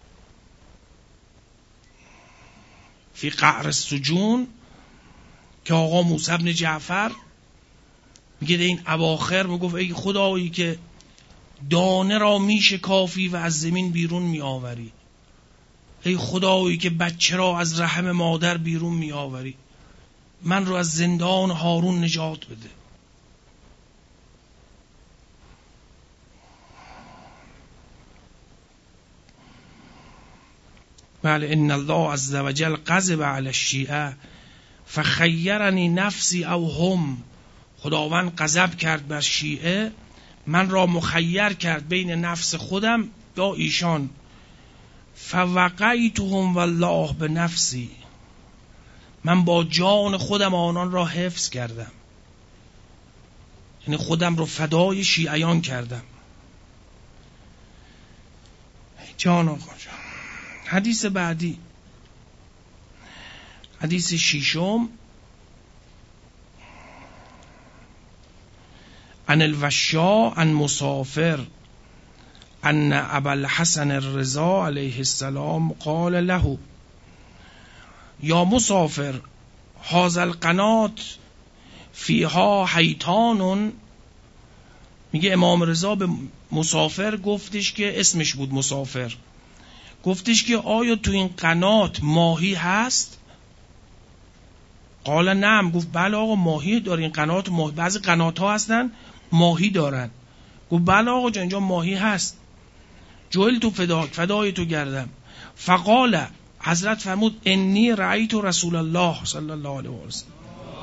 فی قعر السجون که آقا موسی بن جعفر میگه این اواخر میگفت ای خدایی که دانه را میشکافی و از زمین بیرون میآوری، ای خدایی که بچه را از رحم مادر بیرون میآوری، من رو از زندان هارون نجات بده. بله ان الله عز وجل غضب علی الشیعه فخیرنی نفسی او هم. خداوند غضب کرد بر شیعه، من را مخیر کرد بین نفس خودم یا ایشان. فوقعتهم والله به نفسی. من با جان خودم آنان را حفظ کردم، یعنی خودم رو فدای شیعیان کردم. جان آقا جان. حدیث بعدی، حدیث ششم، عن الوشا عن مسافر ان ابا الحسن الرضا علیه السلام قال له یا مسافر هذا القنات فیها حیتان. میگه امام رضا به مسافر گفتش که، اسمش بود مسافر، گفتش که آیا تو این قنات ماهی هست؟ قال نعم. گفت بله آقا ماهی داره این قنات، ماهی. بعضی قنات ها هستن ماهی دارن. گفت بله آقا جان اینجا ماهی هست. جویل تو فدا فدای تو گردم. فقال، حضرت فرمود انی رأیت رسول الله صلی الله علیه و سلم.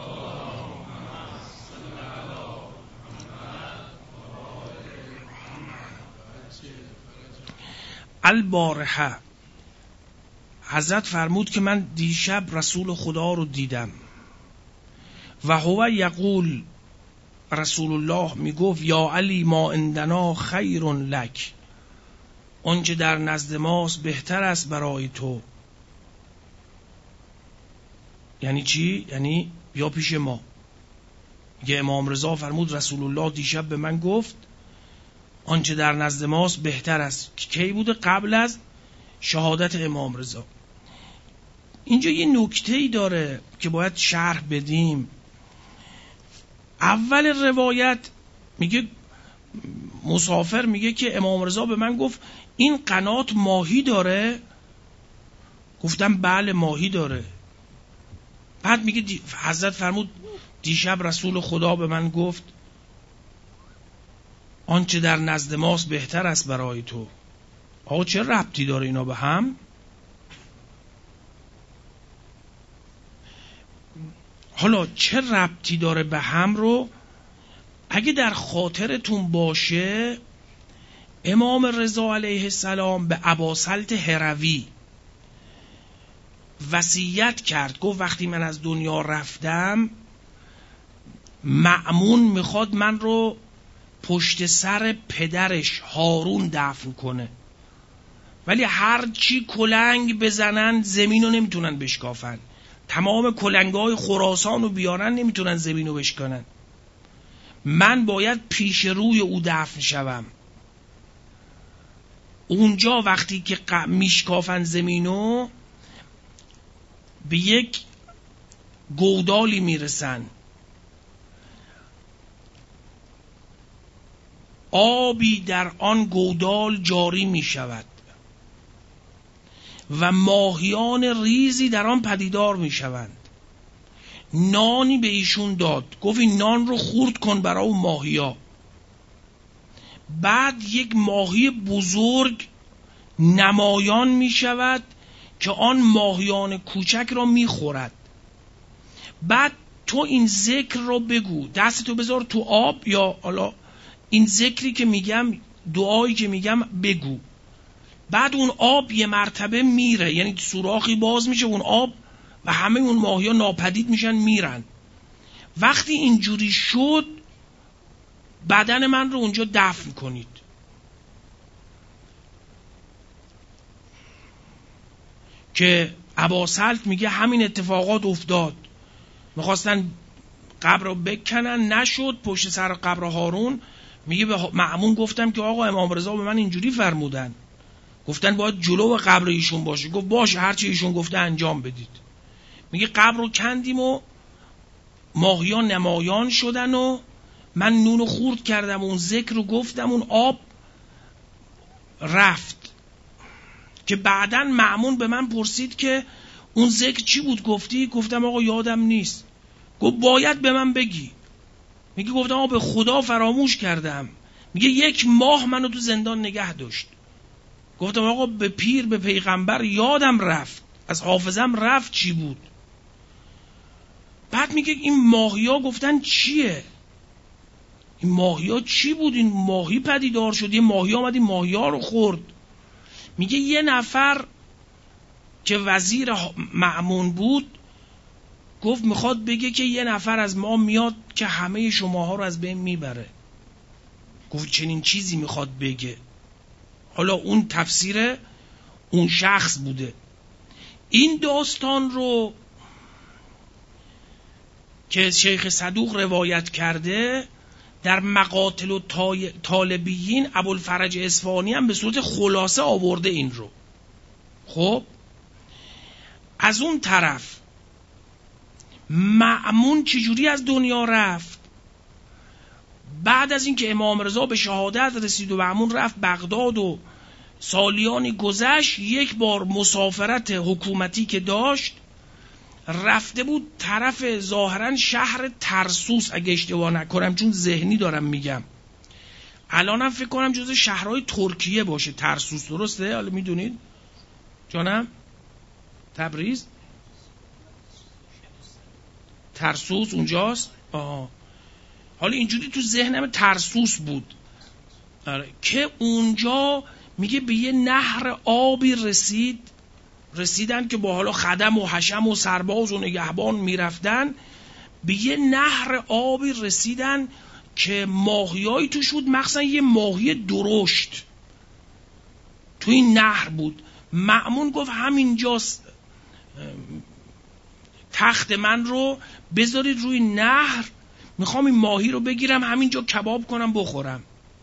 البارحه، حضرت فرمود که من دیشب رسول خدا رو دیدم. و هو یقول، رسول الله میگفت یا علی ما عندنا خیر لک، آنچه در نزد ماست بهتر است برای تو. یعنی چی؟ یعنی بیا پیش ما. یه امام رضا فرمود رسول الله دیشب به من گفت آنچه در نزد ماست بهتر است. کی بوده؟ قبل از شهادت امام رضا. اینجا یه نکته‌ای داره که باید شرح بدیم. اول روایت میگه مسافر میگه که امام رضا به من گفت این قنات ماهی داره؟ گفتم بله ماهی داره. بعد میگه دی... حضرت فرمود دیشب رسول خدا به من گفت آنچه در نزد ماست بهتر است برای تو. آقا چه ربطی داره اینا به هم؟ حالا چه ربطی داره به هم رو اگه در خاطرتون باشه، امام رضا علیه السلام به اباسلط هروی وصیت کرد. گفت وقتی من از دنیا رفتم مأمون میخواد من رو پشت سر پدرش هارون دفن کنه، ولی هر چی کلنگ بزنن زمین رو نمیتونن بشکافن. تمام کلنگای خراسان رو بیارن نمیتونن زمین رو بشکنن. من باید پیش روی او دفن شوم. اونجا وقتی که میشکافن زمینو به یک گودالی میرسن، آبی در آن گودال جاری می شود و ماهیان ریزی در آن پدیدار می شوند. نانی به ایشون داد، گفت این نان رو خورد کن برای اون ماهیا. بعد یک ماهی بزرگ نمایان می شود که آن ماهیان کوچک را می خورد. بعد تو این ذکر رو بگو، دستتو بذار تو آب، یا حالا این ذکری که میگم، دعایی که میگم بگو. بعد اون آب یه مرتبه میره، یعنی سوراخی باز میشه اون آب و همه اون ماهیا ناپدید میشن میرن. وقتی اینجوری شد بدن من رو اونجا دفن کنید. که اباسلط میگه همین اتفاقات افتاد. میخواستن قبر رو بکنن، نشد. پشت سر قبر هارون میگه به مأمون گفتم که آقا امام رضا به من اینجوری فرمودن، گفتن باید جلو قبر ایشون باشه. گفت باشه هرچی ایشون گفته انجام بدید. میگه قبر رو کندیم و ماهیان نمایان شدن و من نون رو خورد کردم و اون ذکر رو گفتم، اون آب رفت. که بعدن مأمون به من پرسید که اون ذکر چی بود گفتی؟ گفتم آقا یادم نیست. گفت باید به من بگی. میگه گفتم آقا به خدا فراموش کردم. میگه یک ماه منو تو زندان نگه داشت. گفتم آقا به پیر به پیغمبر یادم رفت، از حافظم رفت چی بود. بعد میگه این ماهیا گفتن چیه؟ این ماهیا چی بود؟ این ماهی پدیدار شد، یه ماهی آمد این ماهیا رو خورد. میگه یه نفر که وزیر مأمون بود گفت میخواد بگه که یه نفر از ما میاد که همه شماها رو از بین میبره. گفت چنین چیزی میخواد بگه. حالا اون تفسیر اون شخص بوده. این داستان رو که شیخ صدوق روایت کرده در مقاتل و طالبیین، ابوالفرج اصفهانی هم به صورت خلاصه آورده این رو. خب از اون طرف مأمون چجوری از دنیا رفت؟ بعد از اینکه امام رضا به شهادت رسید و مأمون رفت بغداد و سالیانی گذشت، یک بار مسافرت حکومتی که داشت رفته بود طرف ظاهرا شهر ترسوس، اگه اشتباه نکنم، چون ذهنی دارم میگم، الانم فکر کنم جز شهرهای ترکیه باشه ترسوس، درسته؟ حالا میدونید جانم؟ تبریز ترسوس اونجاست. آه. حالا اینجوری تو ذهنم ترسوس بود. آره. که اونجا میگه به یه نهر آبی رسید، رسیدن که با حالا خدم و حشم و سرباز و نگهبان میرفتن، به یه نهر آبی رسیدن که ماهیایی توش بود، مخصوصا یه ماهی درشت تو این نهر بود. مأمون گفت همینجاست، تخت من رو بذارید روی نهر، میخوام این ماهی رو بگیرم همینجا کباب کنم بخورم.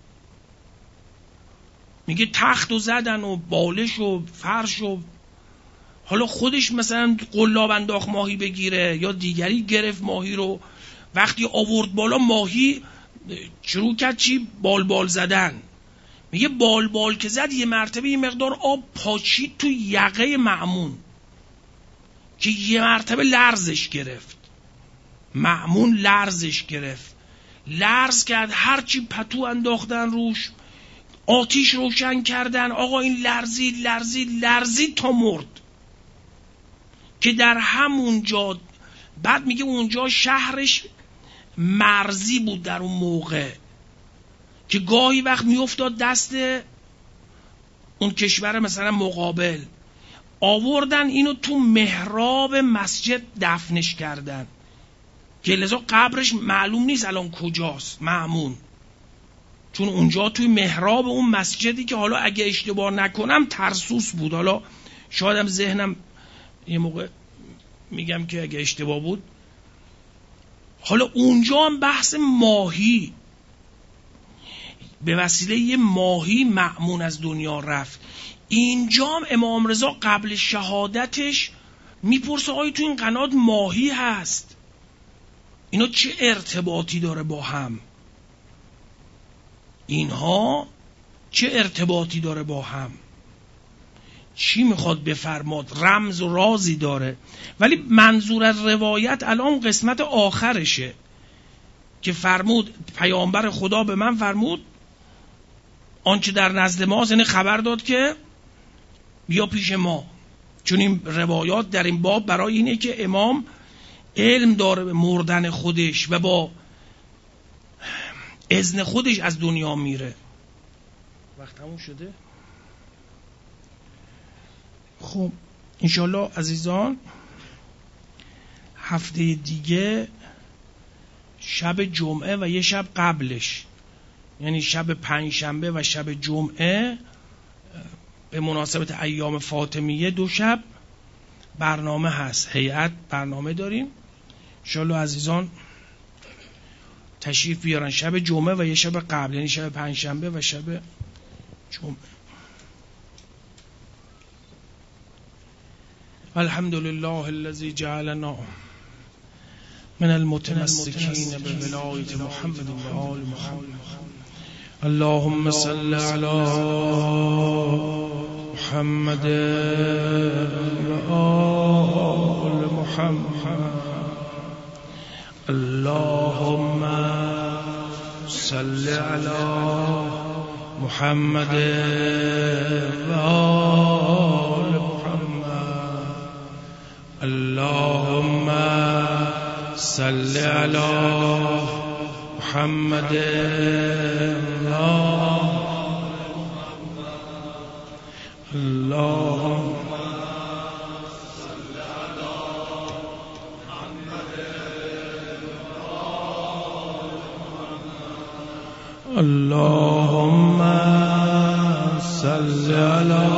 میگه تخت رو زدن و بالش و فرش و حالا خودش مثلا قلاب انداخت ماهی بگیره یا دیگری گرفت ماهی رو، وقتی آورد بالا ماهی شروع کرد چی؟ بال بال زدن. میگه بال بال که زد یه مرتبه یه مقدار آب پاچید تو یقه مأمون که یه مرتبه لرزش گرفت. مأمون لرزش گرفت، لرز کرد، هرچی پتو انداختن روش، آتیش روشن کردن، آقا این لرزید لرزید لرزید تا مرد. که در همونجا بعد میگه اونجا شهرش مرزی بود در اون موقع که گاهی وقت میافتاد دست اون کشور مثلا مقابل، آوردن اینو تو محراب مسجد دفنش کردن که لذا قبرش معلوم نیست الان کجاست مأمون، چون اونجا توی محراب اون مسجدی که حالا اگه اشتباه نکنم ترسوس بود، حالا شایدم ذهنم یه موقع میگم که اگه اشتباه بود. حالا اونجا هم بحث ماهی، به وسیله یه ماهی مأمون از دنیا رفت. اینجا هم امام رضا قبل شهادتش میپرسه آیا تو این قنات ماهی هست؟ اینا چه ارتباطی داره با هم؟ اینها چه ارتباطی داره با هم؟ چی میخواد بفرماد؟ رمز و رازی داره. ولی منظور از روایت الان قسمت آخرشه که فرمود پیامبر خدا به من فرمود آنچه در نزد ماست، یعنی خبر داد که بیا پیش ما. چون این روایات در این باب برای اینه که امام علم داره به مردن خودش و با اذن خودش از دنیا میره. وقت تموم شده؟ خب انشالله عزیزان هفته دیگه شب جمعه و یه شب قبلش، یعنی شب پنجشنبه و شب جمعه به مناسبت ایام فاطمیه دو شب برنامه هست، هیئت برنامه داریم. انشالله عزیزان تشریف بیارن شب جمعه و یه شب قبل، یعنی شب پنجشنبه و شب جمعه. الحمد لله الذي جعلنا من المتمسكين بولایت محمد و آل محمد. اللهم صل على محمد و آل محمد. اللهم صل على محمد و آل محمد. اللهم صل على محمد و آل محمد. اللهم صل على محمد اللهم صل على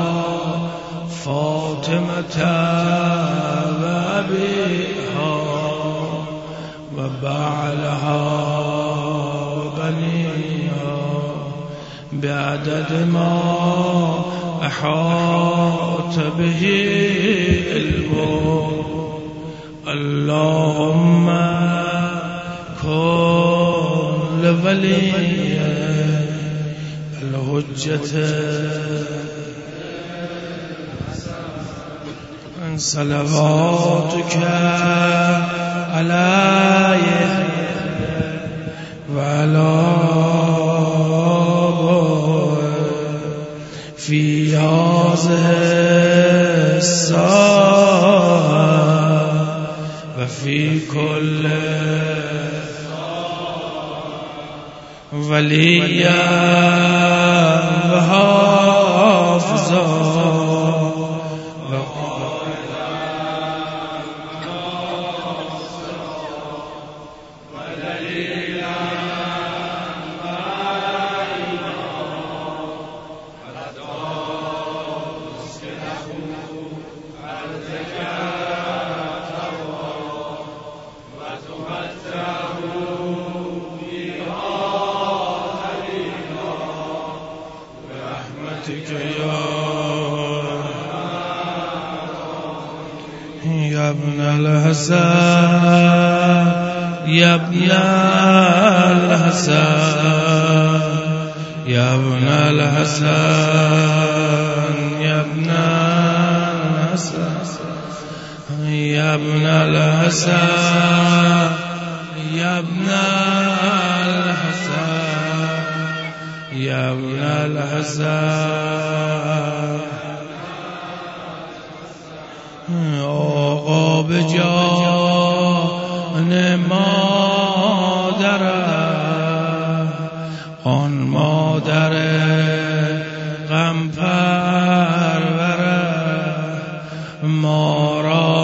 فاطمة وأبيها وبعلها بنيها بعدد ما أحاط به علمه. اللهم كن لولي الحجة صلواتك عليه وعلى في هذه الساعة وفي كل وليا وحافظا يا ابن الحسن يا ابن الحسن يا ابن الحسن يا ابن الحسن يا ابن الحسن يا ابن الحسن يا ابن الحسن آقا به جان مادره آن مادر غم پروره ما را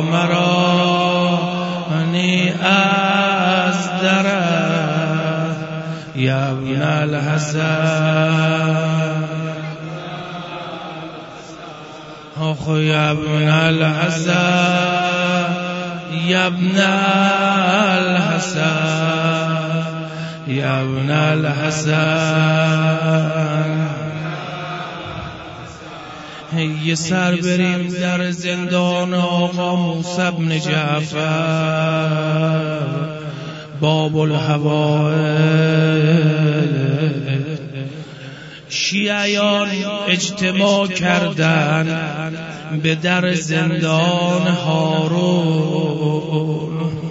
مرانی از دره یا ابن الحسن آخو یا ابن الحسن یا ابن الحسن یا ابن الحسن یه سر بریم در زندان آقا موسی بن جعفر باب الحوائج. شیعیان اجتماع کردن به در زندان هارون.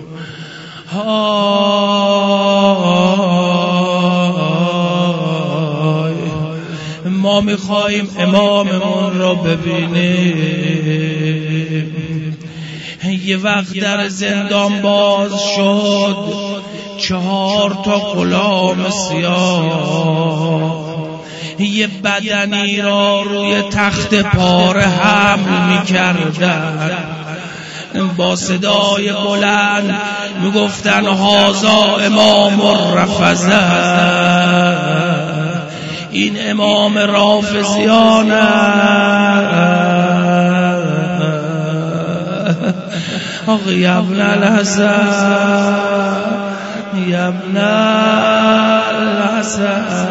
های ما میخواییم اماممون رو ببینیم. یه وقت در زندان باز شد، چهار تا غلام سیاه یه بدنی را روی تخت پاره حمل می‌کردن، با صدای بلند میگفتن هازا امام الرفضه، این امام رافضیانه. آقا یا ابن الحسن یا ابن الحسن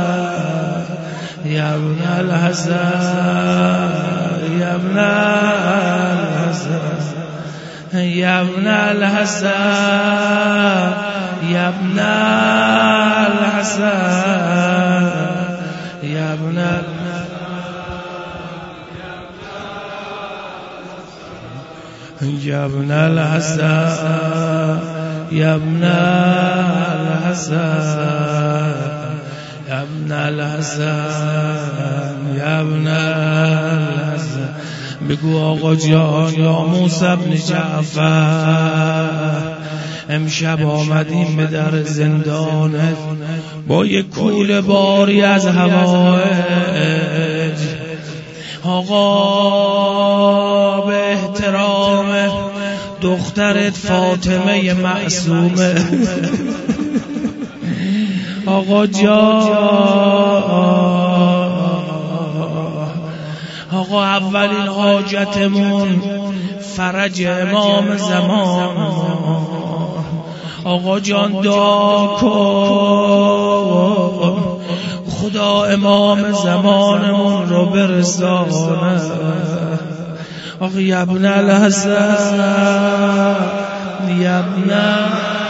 یا ابن الحسن یا ابن الحسن یا ابن الحسن یا ابن الحسن یا ابن یا ابن الحسن یا ابن الحسن یا ابن الحسن یا ابن الحسن. بگو آقا جان یا موسی بن جعفر، امشب آمدیم به در زندانت با یک کوله باری از حوائج. آقا به احترام دخترت فاطمه معصومه، آقا جان آقا اولین حاجتمون فرج امام زمان، آقا جان دعا کن خدا امام زمانمون رو برسانه. آقا ابن الحسن ابن